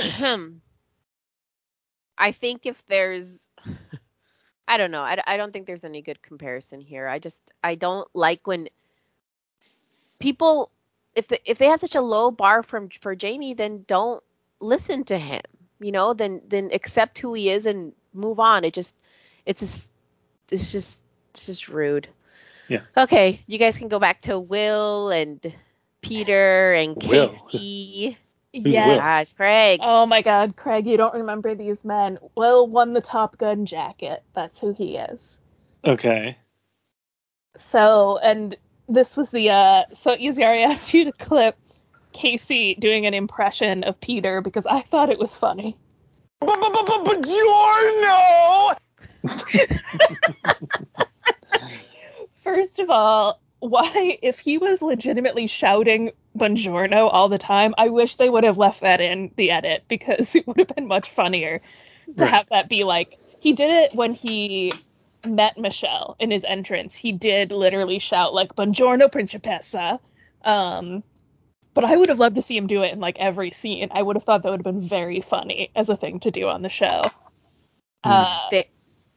I think if there's I don't know. I, I don't think there's any good comparison here. I just I don't like when people if the, if they have such a low bar from for Jamie, then don't listen to him. You know, then then accept who he is and move on. It just it's just it's just it's just rude. Yeah. Okay, you guys can go back to Will and Peter and Will. Casey. Who's Yes. Ah, Craig. Oh my God, Craig, you don't remember these men. Will won the Top Gun jacket. That's who he is. Okay. So, and this was the, uh, so Easy, I asked you to clip Casey doing an impression of Peter because I thought it was funny. But, but, but, but, but Giorno! First of all, why, if he was legitimately shouting Buongiorno all the time, I wish they would have left that in the edit because it would have been much funnier to Right. have that be like, he did it when he met Michelle in his entrance. He did literally shout like Buongiorno Principessa. Um, but I would have loved to see him do it in like every scene. I would have thought that would have been very funny as a thing to do on the show. Uh, They,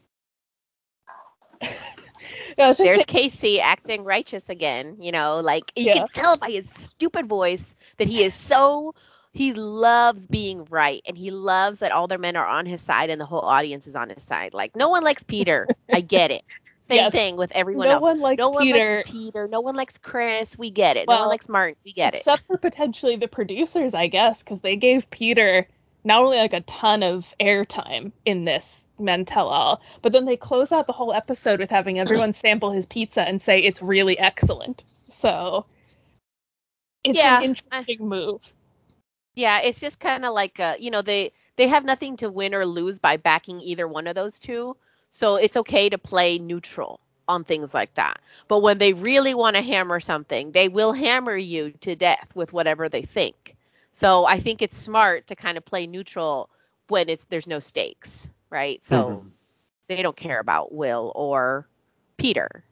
I was just there's saying, Casey acting righteous again. You know, like you Yeah. can tell by his stupid voice that he is so he loves being right and he loves that all their men are on his side and the whole audience is on his side. Like no one likes Peter. I get it. Same Yes. thing with everyone No else. one likes no one Peter. likes Peter. No one likes Chris. We get it. no Well, one likes Martin. We get it. Except for potentially the producers, I guess, because they gave Peter not only like a ton of airtime in this Men Tell All, but then they close out the whole episode with having everyone sample his pizza and say it's really excellent. So it's Yeah, an I- interesting move. Yeah, it's just kind of like uh, you know, they they have nothing to win or lose by backing either one of those two. So it's okay to play neutral on things like that. But when they really want to hammer something, they will hammer you to death with whatever they think. So I think it's smart to kind of play neutral when it's there's no stakes, right? So Mhm. they don't care about Will or Peter.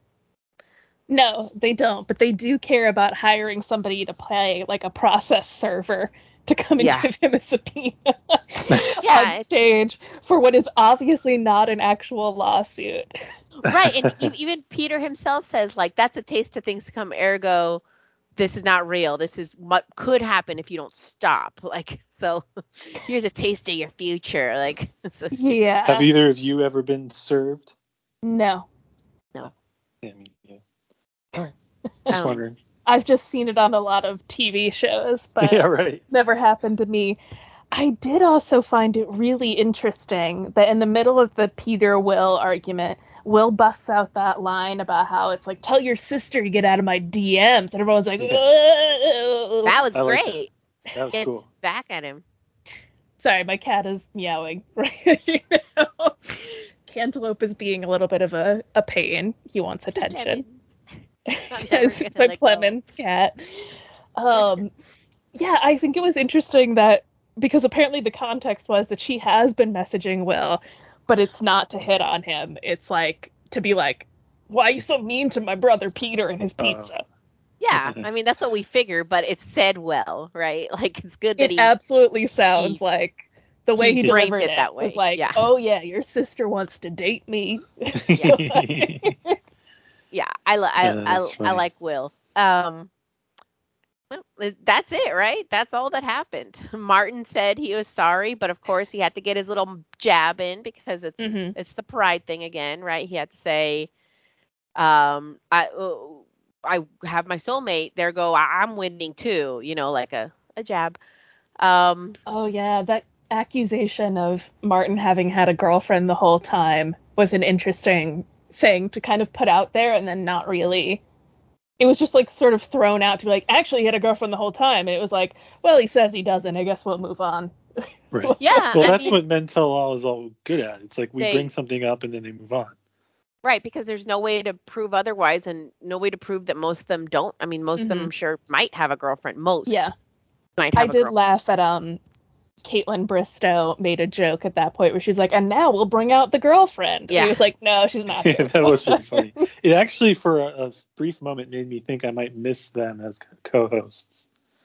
No, they don't, but they do care about hiring somebody to play like a process server to come and Yeah. give him a subpoena Yeah, on stage for what is obviously not an actual lawsuit. right. And e- even Peter himself says, like, that's a taste of things to come, ergo, this is not real. This is what could happen if you don't stop. Like, so here's a taste of your future. Like, so stupid. Yeah. Have either of you ever been served? No. No. Yeah, I mean, yeah. All right. Just Um, wondering. I've just seen it on a lot of T V shows, but Yeah, right. never happened to me. I did also find it really interesting that in the middle of the Peter Will argument, Will busts out that line about how it's like, tell your sister to get out of my D Ms. And everyone's like, Yeah. "Whoa." that was I like that. great. That was Get cool. back at him. Sorry, my cat is meowing right now. Cantaloupe is being a little bit of a, a pain. He wants attention. Yes, it's my Clemens cat. Um, yeah, I think it was interesting that because apparently the context was that she has been messaging Will, but it's not to hit on him. It's like to be like, why are you so mean to my brother Peter and his pizza? Uh, Yeah, I mean that's what we figure, but it's said well, right? Like it's good that It he absolutely sounds he- like the way he, he framed delivered it it, that way. was like, Yeah. oh yeah, your sister wants to date me. Yeah, I li- I Uh, I, that's I funny. like Will. Um, well, it- that's it, right? That's all that happened. Martin said he was sorry, but of course he had to get his little jab in because it's Mhm. it's the pride thing again, right? He had to say, um, I uh, I have my soulmate. There go, I- I'm winning too. You know, like a a jab. Um, Oh yeah, that accusation of Martin having had a girlfriend the whole time was an interesting thing to kind of put out there and then not really. It was just like sort of thrown out to be like, actually he had a girlfriend the whole time, and it was like, well, he says he doesn't. I guess we'll move on. Right. yeah, Well, I that's mean, what Men Tell All is all good at. It's like we They- bring something up and then they move on. right, because there's no way to prove otherwise, and no way to prove that most of them don't. I mean, most of them, Mhm. I'm sure, might have a girlfriend. Most, Yeah, might I have a did girlfriend. laugh at um, Caitlin Bristow made a joke at that point where she's like, and now we'll bring out the girlfriend. Yeah. And he was like, no, she's not. Yeah, that was pretty funny. It actually, for a, a brief moment, made me think I might miss them as co-hosts.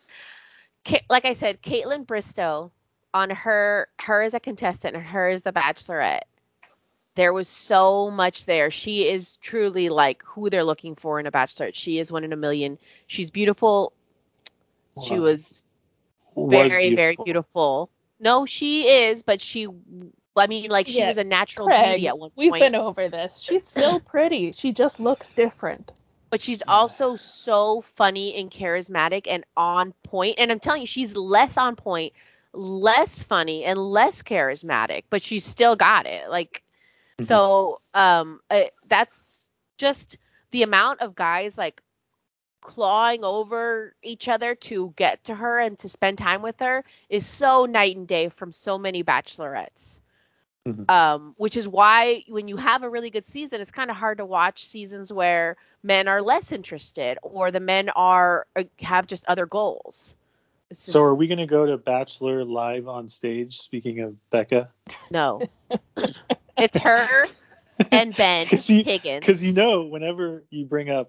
Ca- like I said, Caitlin Bristow, on her her as a contestant and her as the Bachelorette, there was so much there. She is truly like who they're looking for in a Bachelorette. She is one in a million. She's beautiful. She Wow. was Was very, very beautiful. beautiful. No, she is, but she, I mean, like she Yeah, was a natural Craig, beauty at one we've point. been over this. She's still pretty. She just looks different. But she's also so funny and charismatic and on point. And I'm telling you, she's less on point, less funny, and less charismatic, but she's still got it. Like, Mhm. so um, uh, that's just the amount of guys like clawing over each other to get to her and to spend time with her is so night and day from so many bachelorettes. Mhm. Um, which is why when you have a really good season, it's kind of hard to watch seasons where men are less interested or the men are uh, have just other goals. It's just, So, are we going to go to Bachelor live on stage? Speaking of Becca, no, it's her and Ben because you, Higgins. 'cause you know, whenever you bring up,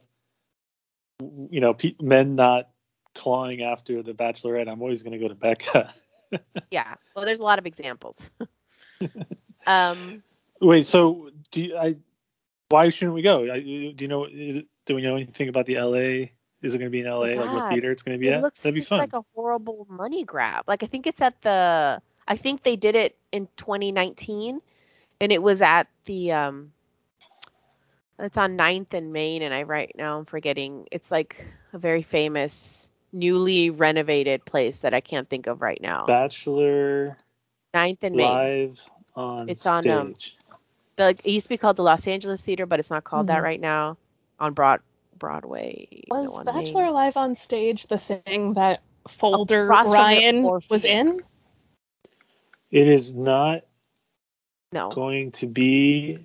you know, pe- men not clawing after the Bachelorette, I'm always going to go to Becca. Yeah, well, there's a lot of examples. um, Wait, so do you, I? Why shouldn't we go? I, do you know? Do we know anything about the L A? Is it going to be in L A? Oh, Like what God. theater it's going to be It at? looks That'd be just fun. like a horrible money grab. Like I think it's at the I think they did it in twenty nineteen and it was at the um it's on ninth and Main and I right now I'm forgetting. It's like a very famous newly renovated place that I can't think of right now. Bachelor ninth and Main. live on It's stage. on um the it used to be called the Los Angeles Theater, but it's not called that Mhm. right now. On Broad Broadway. Was no, on Bachelor Main. Live on Stage the thing that Folder Across from the Ryan Orpheum. was in? It is not No. going to be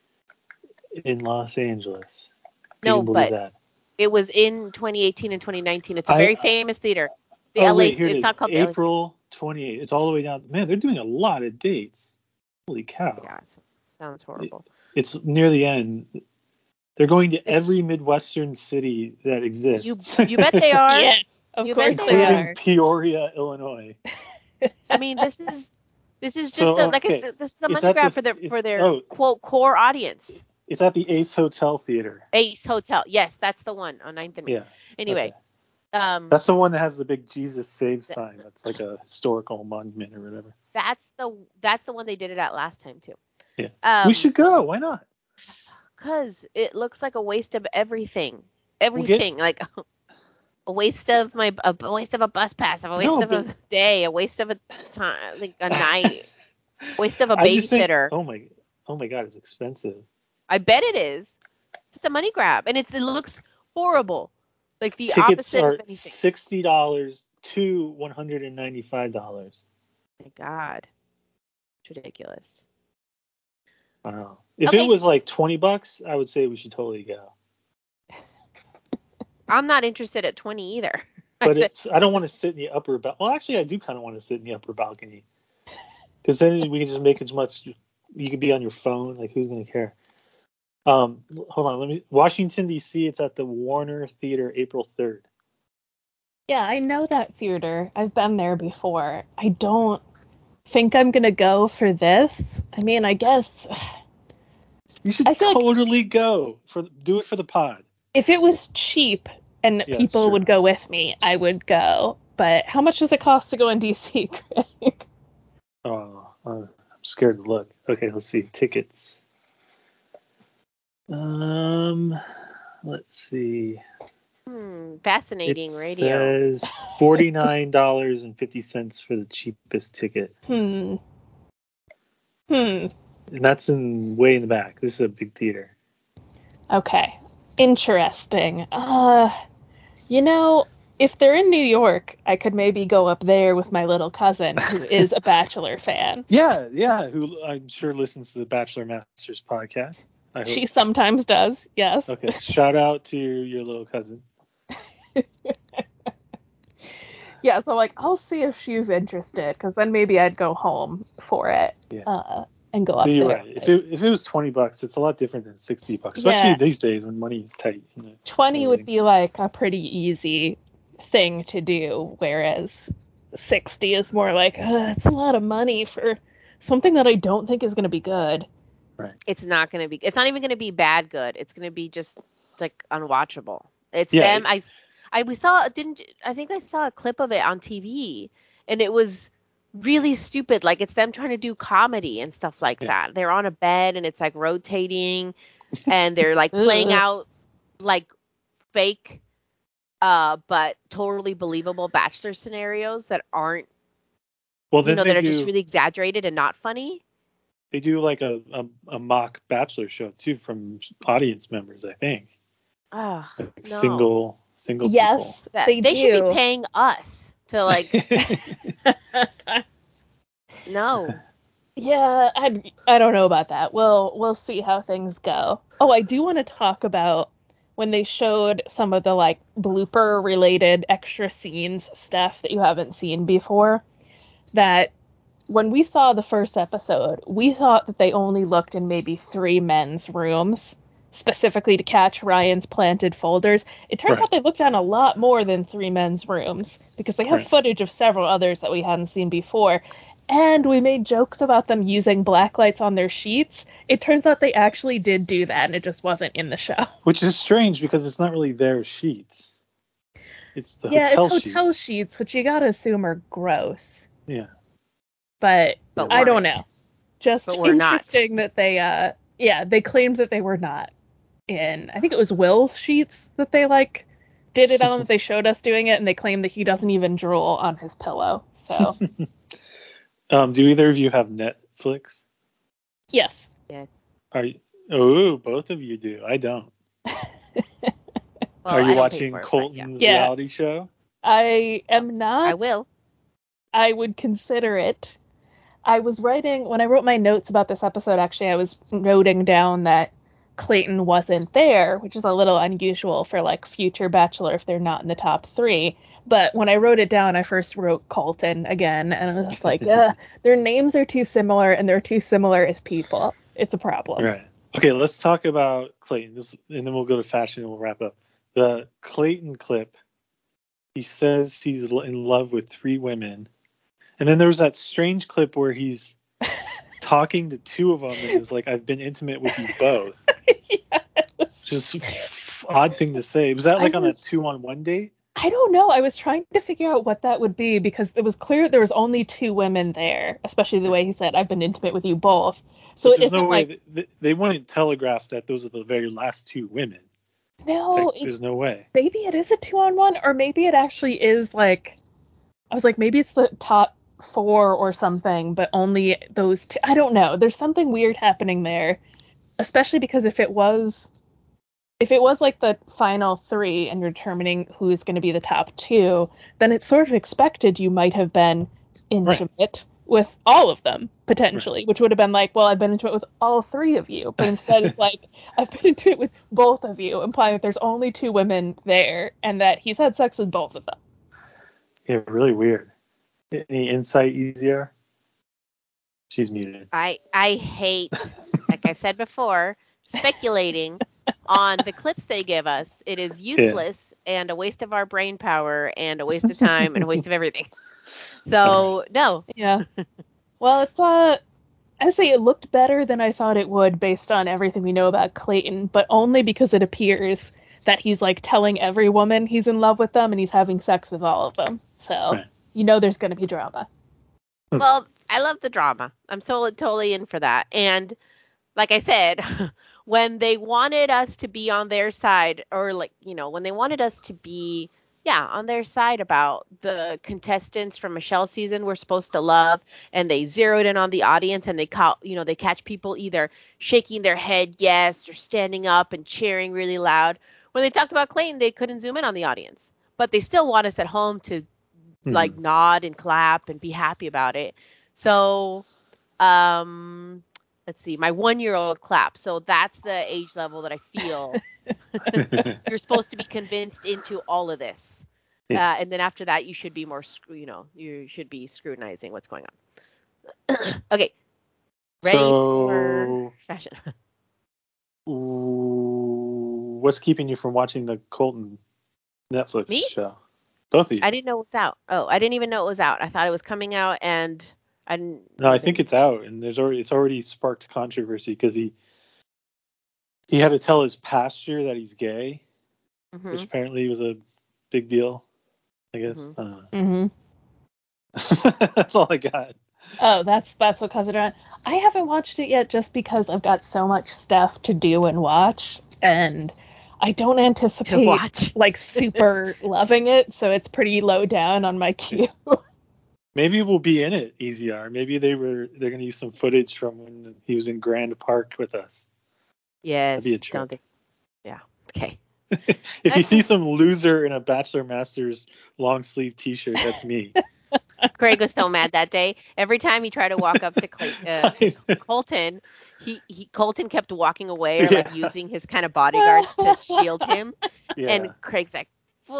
in Los Angeles. If No, you can believe but that. it was in twenty eighteen and twenty nineteen. It's a I- very famous theater. The Oh L A. wait, here it It's is. not called the L A. April twenty-eighth. It's all the way down. Man, they're doing a lot of dates. Holy cow! Yeah, it sounds horrible. It's near the end. They're going to It's- every Midwestern city that You exists. you bet they are. Yeah, of You bet course they they including are. Peoria, Illinois. I mean, this is this is So, just a, like okay, it's this is a it's money at grab the- for their it- for their oh. quote core audience. It's at the Ace Hotel Theater. Ace Hotel. Yes, that's the one on ninth and Main. Yeah. Anyway, okay. um, That's the one that has the big Jesus Save sign. That's like a historical monument or whatever. that's the that's the one they did it at last time too. Yeah. Um, we should go. Why not? Because it looks like a waste of everything. Everything. We'll like a waste of my a waste of a bus pass, a waste No, of but... a day, a waste of a time, like a night, waste of a I just think, babysitter. oh my, oh my God, it's expensive. I bet it is. It's just a money grab, and it's it looks horrible, like the Tickets opposite are of anything. sixty dollars to one hundred and ninety-five dollars. My God, it's ridiculous. Wow. If Okay. it was like twenty bucks, I would say we should totally go. I'm not interested at twenty either. But it's I don't want to sit in the upper balcony. Well, actually, I do kind of want to sit in the upper balcony because then we can just make as much. You could be on your phone. Like, who's going to care? Um, hold on. Let me. Washington D C. It's at the Warner Theater, April third. Yeah, I know that theater. I've been there before. I don't think I'm gonna go for this. I mean, I guess You should I feel like- totally go for do it for the pod. if it was cheap and Yeah, people true. would go with me, I would go. But how much does it cost to go in D C, Craig? Oh, I'm scared to look. Okay, let's see tickets. Um, let's see. Hmm, It fascinating radio. says forty nine dollars and fifty cents for the cheapest ticket, Hmm. Hmm. and that's in way in the back. This is a big theater. Okay. Interesting. Uh, you know, if they're in New York, I could maybe go up there with my little cousin who is a Bachelor fan. Yeah, yeah. Who I'm sure listens to the Bachelor Masters podcast. I hope. She sometimes does, yes. Okay, shout out to your little cousin. Yeah, so like I'll see if she's interested, because then maybe I'd go home for it. Yeah. Uh, and go up But you're there. right. If it if it was twenty bucks, it's a lot different than sixty bucks, especially Yeah. these days when money is tight. You know, twenty would everything. be like a pretty easy thing to do, whereas sixty is more like, uh, it's a lot of money for something that I don't think is going to be good. It's not going to be. It's not even going to be bad good. It's going to be just like unwatchable. It's Yeah, them. I, I we saw. Didn't I think I saw a clip of it on T V, and it was really stupid. Like it's them trying to do comedy and stuff like Yeah. that. They're on a bed and it's like rotating, and they're like playing Ugh. out like fake, uh, but totally believable bachelor scenarios that aren't. Well, You then know, they that are do just really exaggerated and not funny. they do like a, a a mock Bachelor show too from audience members. I think Oh, like no. single single Yes, That, they, they should do. be paying us to like. people. No. Yeah, I I don't know about that. We'll we'll see how things go. Oh, I do want to talk about when they showed some of the like blooper related extra scenes stuff that you haven't seen before. That when we saw the first episode, we thought that they only looked in maybe three men's rooms, specifically to catch Ryan's planted folders. It turns Right. out they looked on a lot more than three men's rooms because they have Right. footage of several others that we hadn't seen before. And we made jokes about them using black lights on their sheets. It turns out they actually did do that, and it just wasn't in the show. Which is strange because it's not really their sheets. It's the yeah, hotel it's hotel sheets. sheets, which you gotta assume are gross. Yeah. But, But I don't weren't. know. Just But we're not. interesting that they, uh, yeah, they claimed that they were not in. I think it was Will's sheets that they like did it on. That they showed us doing it, and they claimed that he doesn't even drool on his pillow. So um, do either of you have Netflix? yes, Yes. Are you, oh, both of you do. I don't. Well, Are I you don't pay watching for it, but Colton's Yeah. reality show? I am not. I will. I would consider it. I was writing, when I wrote my notes about this episode, actually, I was noting down that Clayton wasn't there, which is a little unusual for like future Bachelor if they're not in the top three. But when I wrote it down, I first wrote Colton again, and I was like, Ugh, their names are too similar, and they're too similar as people. It's a problem. Right. Okay, let's talk about Clayton, this, and then we'll go to fashion and we'll wrap up. The Clayton clip, he says he's l- in love with three women. And then there was that strange clip where he's talking to two of them and is like, I've been intimate with you both. Yes. Which is an f- odd thing to say. Was that like I on was- a two-on-one date? I don't know. I was trying to figure out what that would be because it was clear there was only two women there, especially the way he said, I've been intimate with you both. So But it there's isn't no way like, that, that- they wouldn't telegraph that those are the very last two women. no, Like, it, there's no way. maybe it is a two on one, or maybe it actually is like, I was like, maybe it's the top four or something, but only those two. I don't know. There's something weird happening there, especially because if it was, if it was like the final three and you're determining who's going to be the top two, then it's sort of expected you might have been intimate with all of them, potentially, which would have been like, well, I've been intimate with all three of you. But instead, it's like, I've been intimate with both of you, implying that there's only two women there and that he's had sex with both of them. Yeah, really weird. Any insight, easier? She's muted. I I hate, like I said before, speculating on the clips they give us. It is useless yeah. and a waste of our brain power and a waste of time and a waste of everything. So no. Yeah. Well, it's uh I say it looked better than I thought it would based on everything we know about Clayton, but only because it appears that he's like telling every woman he's in love with them and he's having sex with all of them. So right. You know there's going to be drama. Well, I love the drama. I'm so totally in for that. And like I said, when they wanted us to be on their side, or like, you know, when they wanted us to be, yeah, on their side about the contestants from Michelle's season we're supposed to love, and they zeroed in on the audience and they caught, you know, they catch people either shaking their head yes or standing up and cheering really loud. When they talked about Clayton, they couldn't zoom in on the audience, but they still want us at home to mm-hmm. like nod and clap and be happy about it. So, um, let's see, my one-year-old clap. So that's the age level that I feel you're supposed to be convinced into all of this. Yeah. Uh, and then after that, you should be more, you know, you should be scrutinizing what's going on. Okay. Ready so, for fashion. What's keeping you from watching the Colton Netflix Me? show? Both of you. I didn't know it was out. Oh, I didn't even know it was out. I thought it was coming out, and I didn't. No, I think it's out, and there's already it's already sparked controversy because he he had to tell his pastor that he's gay, mm-hmm. which apparently was a big deal. I guess. Mm-hmm. Uh, that's all I got. Oh, that's that's what caused it around. I haven't watched it yet, just because I've got so much stuff to do and watch, and I don't anticipate watch. like super loving it, so it's pretty low down on my queue. Maybe we'll be in it, E Z R. Maybe they were they're going to use some footage from when he was in Grand Park with us. Yes. That'd be a trip. Don't think. Yeah. Okay. If you see some loser in a Bachelor Masters long sleeve T-shirt, that's me. Craig was so mad that day. Every time he tried to walk up to, Clay, uh, to Colton, he, he Colton kept walking away or yeah. like using his kind of bodyguards to shield him. Yeah. And Craig's like,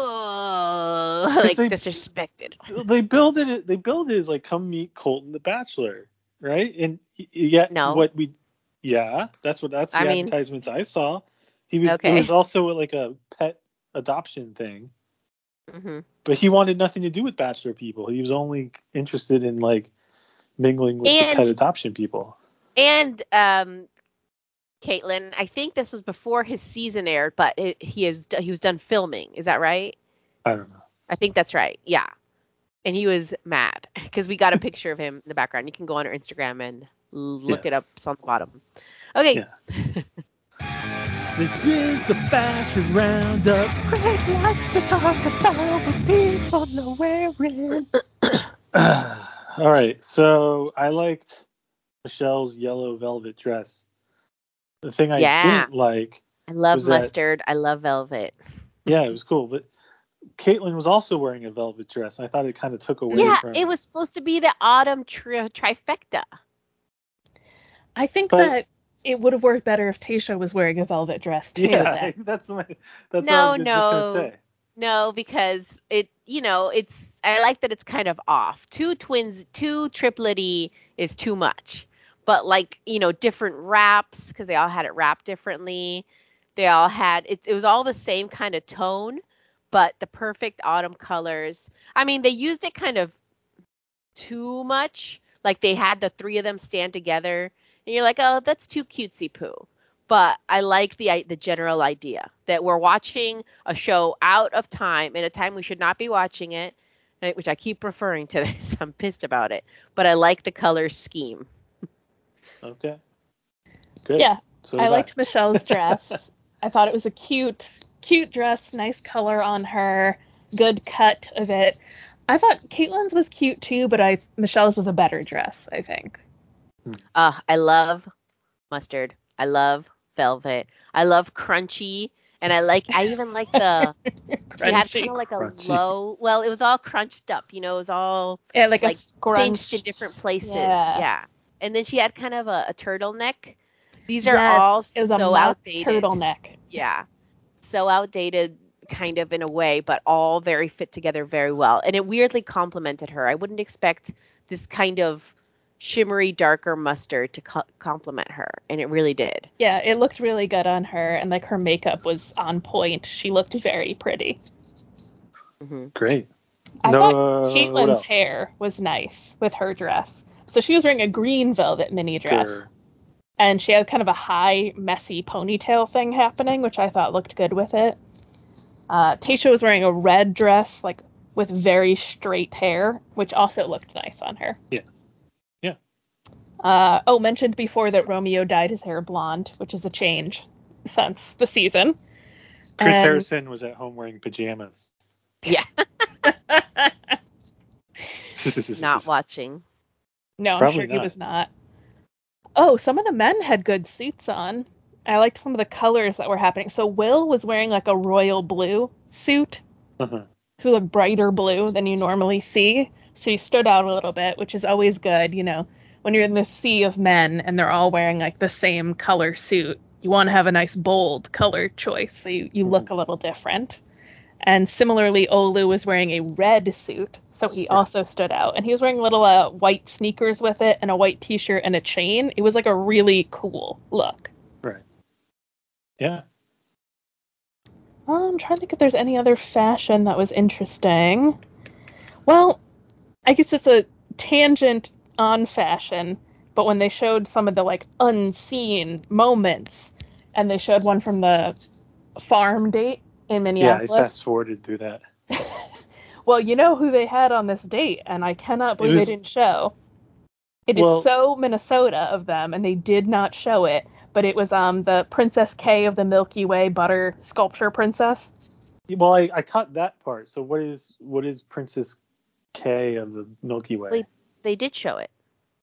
whoa, like they, disrespected. They build it. They build it as like, come meet Colton the Bachelor, right? And yet, no. what we, yeah, that's what that's the I mean, advertisements I saw. He was. Okay. It was also like a pet adoption thing. Mm-hmm. But he wanted nothing to do with Bachelor people. He was only interested in like mingling with and, the pet adoption people. And um, Caitlin, I think this was before his season aired, but it, he is he was done filming. Is that right? I don't know. I think that's right. Yeah, and he was mad because we got a picture of him in the background. You can go on our Instagram and look yes. it up. It's on the bottom. Okay. Yeah. This is the Fashion Roundup. Craig likes to talk about what people are wearing. All right, so I liked Michelle's yellow velvet dress. The thing I yeah. didn't like, I love was mustard. That, I love velvet. Yeah, it was cool, but Caitlin was also wearing a velvet dress. I thought it kind of took away yeah, from. Yeah, it was supposed to be the autumn tri- trifecta. I think but, that. It would have worked better if Tayshia was wearing a velvet dress too. Yeah, then. that's my, that's no, what I was no, just gonna say. No, because it, you know, it's. I like that it's kind of off. Two twins, two triplety is too much. But like, you know, different wraps because they all had it wrapped differently. They all had it. It was all the same kind of tone, but the perfect autumn colors. I mean, they used it kind of too much. Like they had the three of them stand together. And you're like, oh, that's too cutesy poo. But I like the the general idea that we're watching a show out of time, in a time we should not be watching it, which I keep referring to this. I'm pissed about it. But I like the color scheme. Okay. Good. Yeah, so I liked I. Michelle's dress. I thought it was a cute, cute dress, nice color on her, good cut of it. I thought Caitlin's was cute too, but I Michelle's was a better dress, I think. Uh, I love mustard. I love velvet. I love crunchy And I like, I even like the, she had kind Crunchy. of like a Crunchy. low, well, it was all crunched up, you know, it was all Yeah, like, like a cinched scrunched in different places. Yeah. Yeah. And then she had kind of a, a turtleneck. These are Yes, all it was a so mock outdated. turtleneck. Yeah. So outdated kind of in a way, but all very fit together very well. And it weirdly complemented her. I wouldn't expect this kind of shimmery, darker mustard to co- complement her. And it really did. Yeah, it looked really good on her, and like her makeup was on point. She looked very pretty. hmm Great. I No, thought uh, what Caitlin's else? hair was nice with her dress. So she was wearing a green velvet mini dress. Grr. And she had kind of a high, messy ponytail thing happening, which I thought looked good with it. Uh, Tasha was wearing a red dress, like with very straight hair, which also looked nice on her. Yeah. Yeah. Uh, oh, mentioned before that Romeo dyed his hair blonde, which is a change since the season. Chris And- Harrison was at home wearing pajamas. Yeah. Not watching. No, I'm Probably sure he not. was not. Oh, some of the men had good suits on. I liked some of the colors that were happening. So Will was wearing like a royal blue suit. Uh-huh. So a brighter blue than you normally see. So he stood out a little bit, which is always good, you know. When you're in this sea of men and they're all wearing like the same color suit, you want to have a nice bold color choice so you, you look a little different. And similarly, Olu was wearing a red suit, so he Yeah. also stood out. And he was wearing little uh, white sneakers with it and a white t-shirt and a chain. It was like a really cool look. Right. Yeah. Oh, I'm trying to think if there's any other fashion that was interesting. Well, I guess it's a tangent on fashion, but when they showed some of the like unseen moments, and they showed one from the farm date in Yeah, I Minneapolis. fast forwarded through that. Well, you know who they had on this date, and I cannot believe was- they didn't show. It is Well- so Minnesota of them, and they did not show it, but it was um the Princess K of the Milky Way butter sculpture princess. Well, I, I caught that part. So what is what is Princess K of the Milky Way? Wait. They did show it.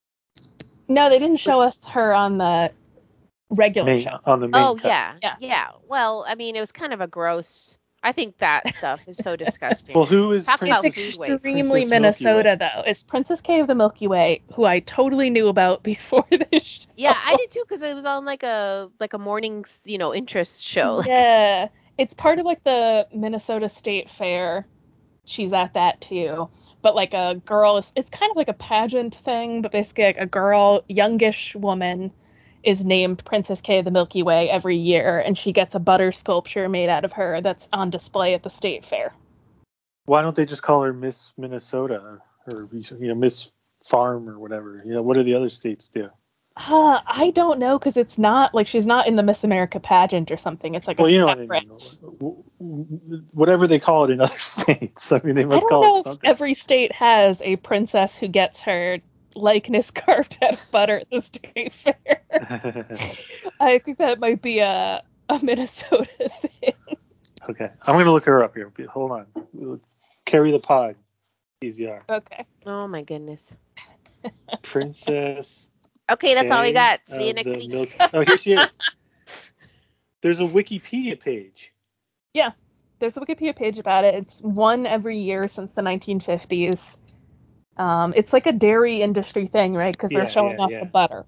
No, they didn't show us her on the regular Main, show. on the main Oh, cut. yeah. Yeah. Yeah. Well, I mean, it was kind of a gross. I think that stuff is so disgusting. Well, who is Talk about Princess? food waste. Extremely Princess Milky Way. Minnesota, though. It's Princess K of the Milky Way, who I totally knew about before this show. Yeah, I did too because it was on like a like a morning, you know, interest show. Yeah, it's part of like the Minnesota State Fair. She's at that too. But like a girl is, it's kind of like a pageant thing, but basically like a girl, youngish woman is named Princess K of the Milky Way every year, and she gets a butter sculpture made out of her that's on display at the state fair. Why don't they just call her Miss Minnesota or you know Miss Farm or whatever? You know, what do the other states do? Uh, I don't know, because it's not like she's not in the Miss America pageant or something. It's like Well, a you know separate. what I mean. Whatever they call it in other states. I mean, they I must don't call know it if something. every state has a princess who gets her likeness carved out of butter at the state fair. I think that might be a, a Minnesota thing. Okay, I'm going to look her up here. Hold on. We'll carry the pod. Easy R. Okay. Oh my goodness. Princess. Okay, that's all we K got. See you of next the week. Milk- Oh, here she is. There's a Wikipedia page. Yeah, there's a Wikipedia page about it. It's one every year since the nineteen fifties. Um, it's like a dairy industry thing, right? Because they're Yeah, showing yeah, off yeah. the butter.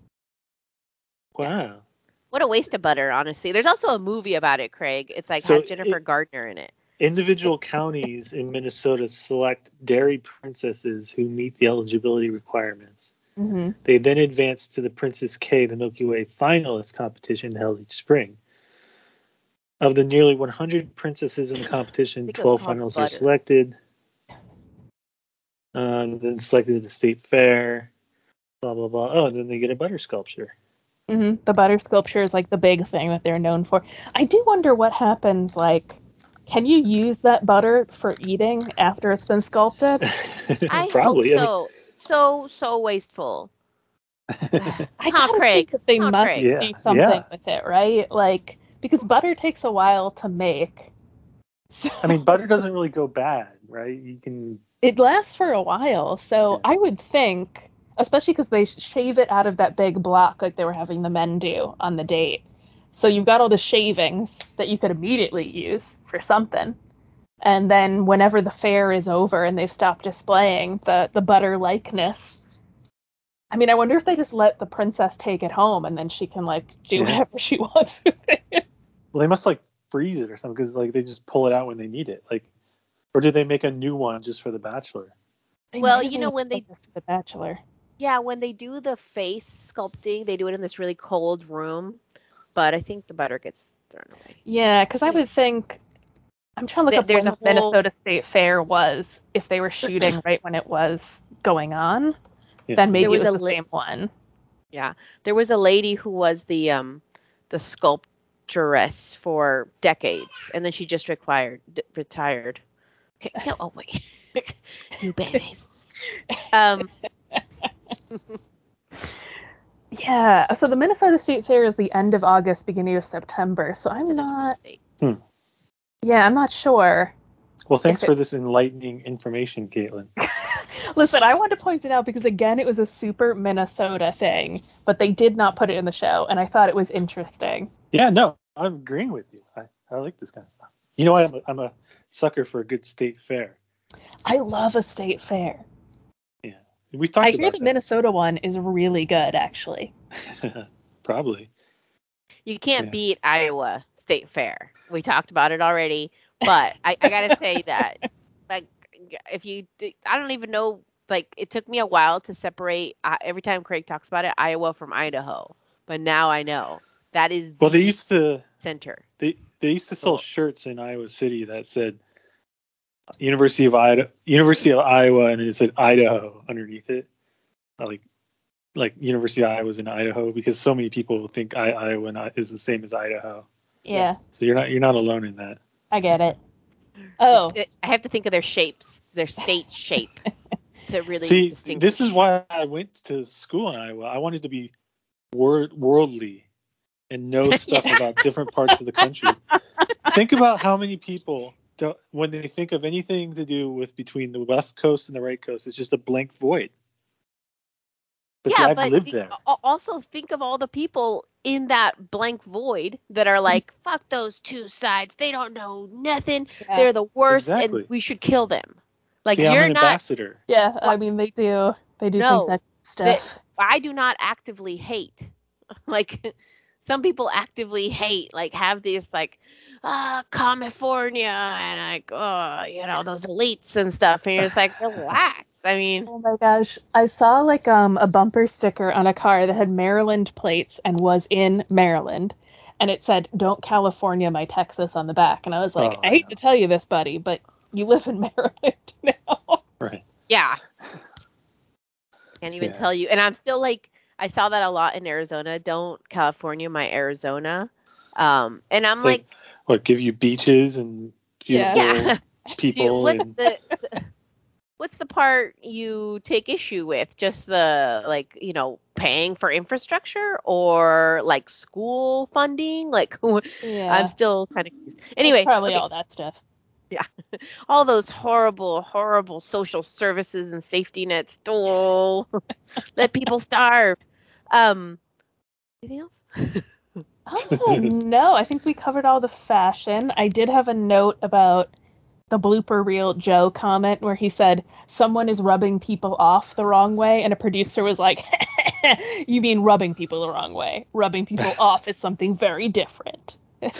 Wow. What a waste of butter, honestly. There's also a movie about it, Craig. It's like So has Jennifer it- Gardner in it. Individual counties in Minnesota select dairy princesses who meet the eligibility requirements. Mm-hmm. They then advance to the Princess K, the Milky Way finalist competition held each spring. Of the nearly one hundred princesses in the competition, think it was twelve called finalists are Butter. selected. Um, then selected at the state fair. Blah, blah, blah. Oh, and then they get a butter sculpture. Mm-hmm. The butter sculpture is like the big thing that they're known for. I do wonder what happens, like, can you use that butter for eating after it's been sculpted? I Probably. hope so. So so wasteful. I Huh, gotta Craig? think that they Huh, must Craig? Yeah, do something yeah. with it, right? Like, because butter takes a while to make. So I mean, butter doesn't really go bad, right? You can. it lasts for a while. So Yeah. I would think, especially because they shave it out of that big block like they were having the men do on the date. So you've got all the shavings that you could immediately use for something. And then whenever the fair is over and they've stopped displaying the, the butter likeness, I mean, I wonder if they just let the princess take it home and then she can, like, do Yeah. whatever she wants with it. Well, they must like freeze it or something because like they just pull it out when they need it. Like, or did they make a new one just for the Bachelor? They Well, might have you know, made when they- one just for The Bachelor. Yeah, when they do the face sculpting, they do it in this really cold room, but I think the butter gets thrown away. Yeah, because I would think... I'm trying to look Th- up there's when a the whole- Minnesota State Fair was. If they were shooting right when it was going on, Yeah. then maybe There was it was a the li- same one. Yeah, there was a lady who was the um the sculptress for decades, and then she just required d- retired. Okay, no, oh wait, you babies. Um, Yeah, so the Minnesota State Fair is the end of August, beginning of September. So I'm not. Yeah, I'm not sure. Well, thanks If for it- this enlightening information, Caitlin. Listen, I wanted to point it out because again, it was a super Minnesota thing, but they did not put it in the show, and I thought it was interesting. Yeah, no, I'm agreeing with you. I, I like this kind of stuff. You know, I'm a, I'm a sucker for a good state fair. I love a state fair. Yeah, we've talked I about hear the that. Minnesota one is really good, actually. Probably. you can't Yeah. beat Iowa State Fair. We talked about it already, but I, I gotta say that, like, if you, I don't even know. Like, it took me a while to separate. Uh, every time Craig talks about it, Iowa from Idaho, but now I know that is the Well, they used to center. they they used to sell Cool. shirts in Iowa City that said University of Idaho, University of Iowa, and it said Idaho underneath it, like like University of Iowa is in Idaho, because so many people think I, Iowa is the same as Idaho. Yeah, So you're not you're not alone in that. I get it. Oh, It- I have to think of their shapes, their state shape, to really See, distinguish. this is why I went to school in Iowa. I wanted to be wor- worldly and know stuff Yeah. about different parts of the country. Think about how many people, don't, when they think of anything to do with between the left coast and the right coast, it's just a blank void. But see, yeah, I've but lived the- there. al- also think of all the people in that blank void that are like, fuck those two sides. They don't know nothing. yeah. They're the worst, Exactly. and we should kill them. Like, See, I'm you're an not. ambassador. Yeah, I mean, they do. They do No, think that stuff. I do not actively hate. Like, some people actively hate, like, have this, like, ah, California, and like, oh, you know, those elites and stuff. And you're just like, relax. I mean, Oh my gosh. I saw like um a bumper sticker on a car that had Maryland plates and was in Maryland. And it said, "Don't California my Texas" on the back. And I was like, Oh, I I hate know. to tell you this, buddy, but you live in Maryland now. Right. yeah. Can't even Yeah. tell you. And I'm still like, I saw that a lot in Arizona. Don't California my Arizona. Um, and I'm It's like, like, what, give you beaches and beautiful yeah. people Dude, what's and the, the what's the part you take issue with? Just the, like, you know, paying for infrastructure or like school funding? Like, Yeah. I'm still kind of confused. It's Anyway, probably okay, all that stuff. all those horrible, horrible social services and safety nets. Oh, let people starve. Um, anything else? Oh no, I think we covered all the fashion. I did have a note about the blooper reel Joe comment where he said someone is rubbing people off the wrong way, and a producer was like, "You mean rubbing people the wrong way? Rubbing people off is something very different."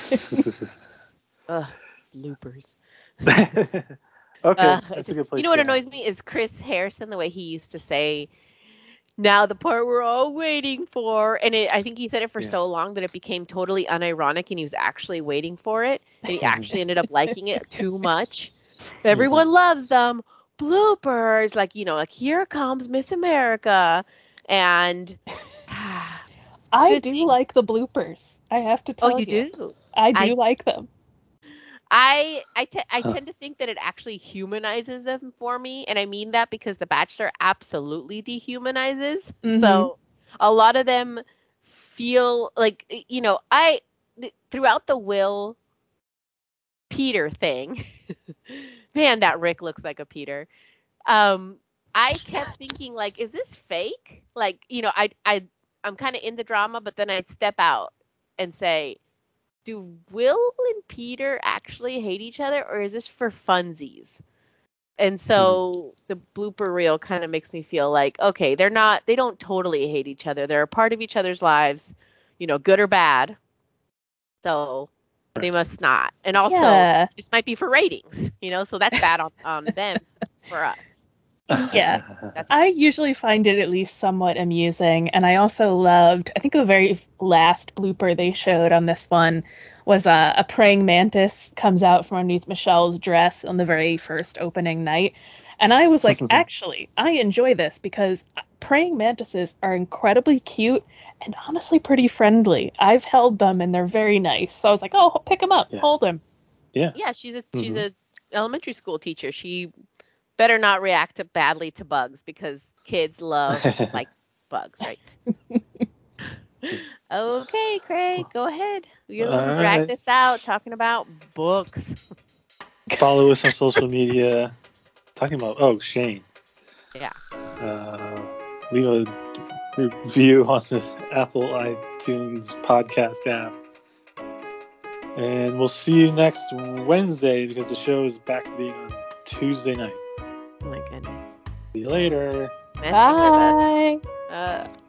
Ugh, bloopers. okay, Uh, that's it's a just- good place you know what to end. annoys me is Chris Harrison, the way he used to say, "Now the part we're all waiting for," and it, I think he said it for Yeah. so long that it became totally unironic, and he was actually waiting for it, and he actually ended up liking it too much. Everyone loves them. Bloopers, like, you know, like, here comes Miss America, and I Good do thing. like the bloopers. I have to oh, tell you do. I do I- like them. I I, te- I Huh. tend to think that it actually humanizes them for me, and I mean that because The Bachelor absolutely dehumanizes. Mhm. So a lot of them feel like, you know, I throughout the Will Peter thing. Man, that Rick looks like a Peter. Um, I kept thinking, like, is this fake? Like, you know, I I I'm kind of in the drama, but then I'd step out and say, do Will and Peter actually hate each other, or is this for funsies? And so the blooper reel kind of makes me feel like, okay, they're not, they don't totally hate each other. They're a part of each other's lives, you know, good or bad. So they must not. And also, Yeah. this might be for ratings, you know, so that's bad on, on them for us. Yeah. That's I usually find it at least somewhat amusing, and I also loved, I think the very last blooper they showed on this one was uh, a praying mantis comes out from underneath Michelle's dress on the very first opening night. And I was like, actually, I enjoy this because praying mantises are incredibly cute and honestly pretty friendly. I've held them and they're very nice. So I was like, oh, pick them up, Yeah. hold him. Yeah. Yeah, she's a she's Mhm. a elementary school teacher. She better not react to badly to bugs because kids love like bugs, right? Okay, Craig, go ahead. You're the one who All dragged right. this out talking about books. Follow us on social media. Talking about oh Shane. Yeah. Uh, leave a review on the Apple iTunes podcast app. And we'll see you next Wednesday because the show is back to being on Tuesday night. Oh my goodness. See you later. Messing with us. Bye. Uh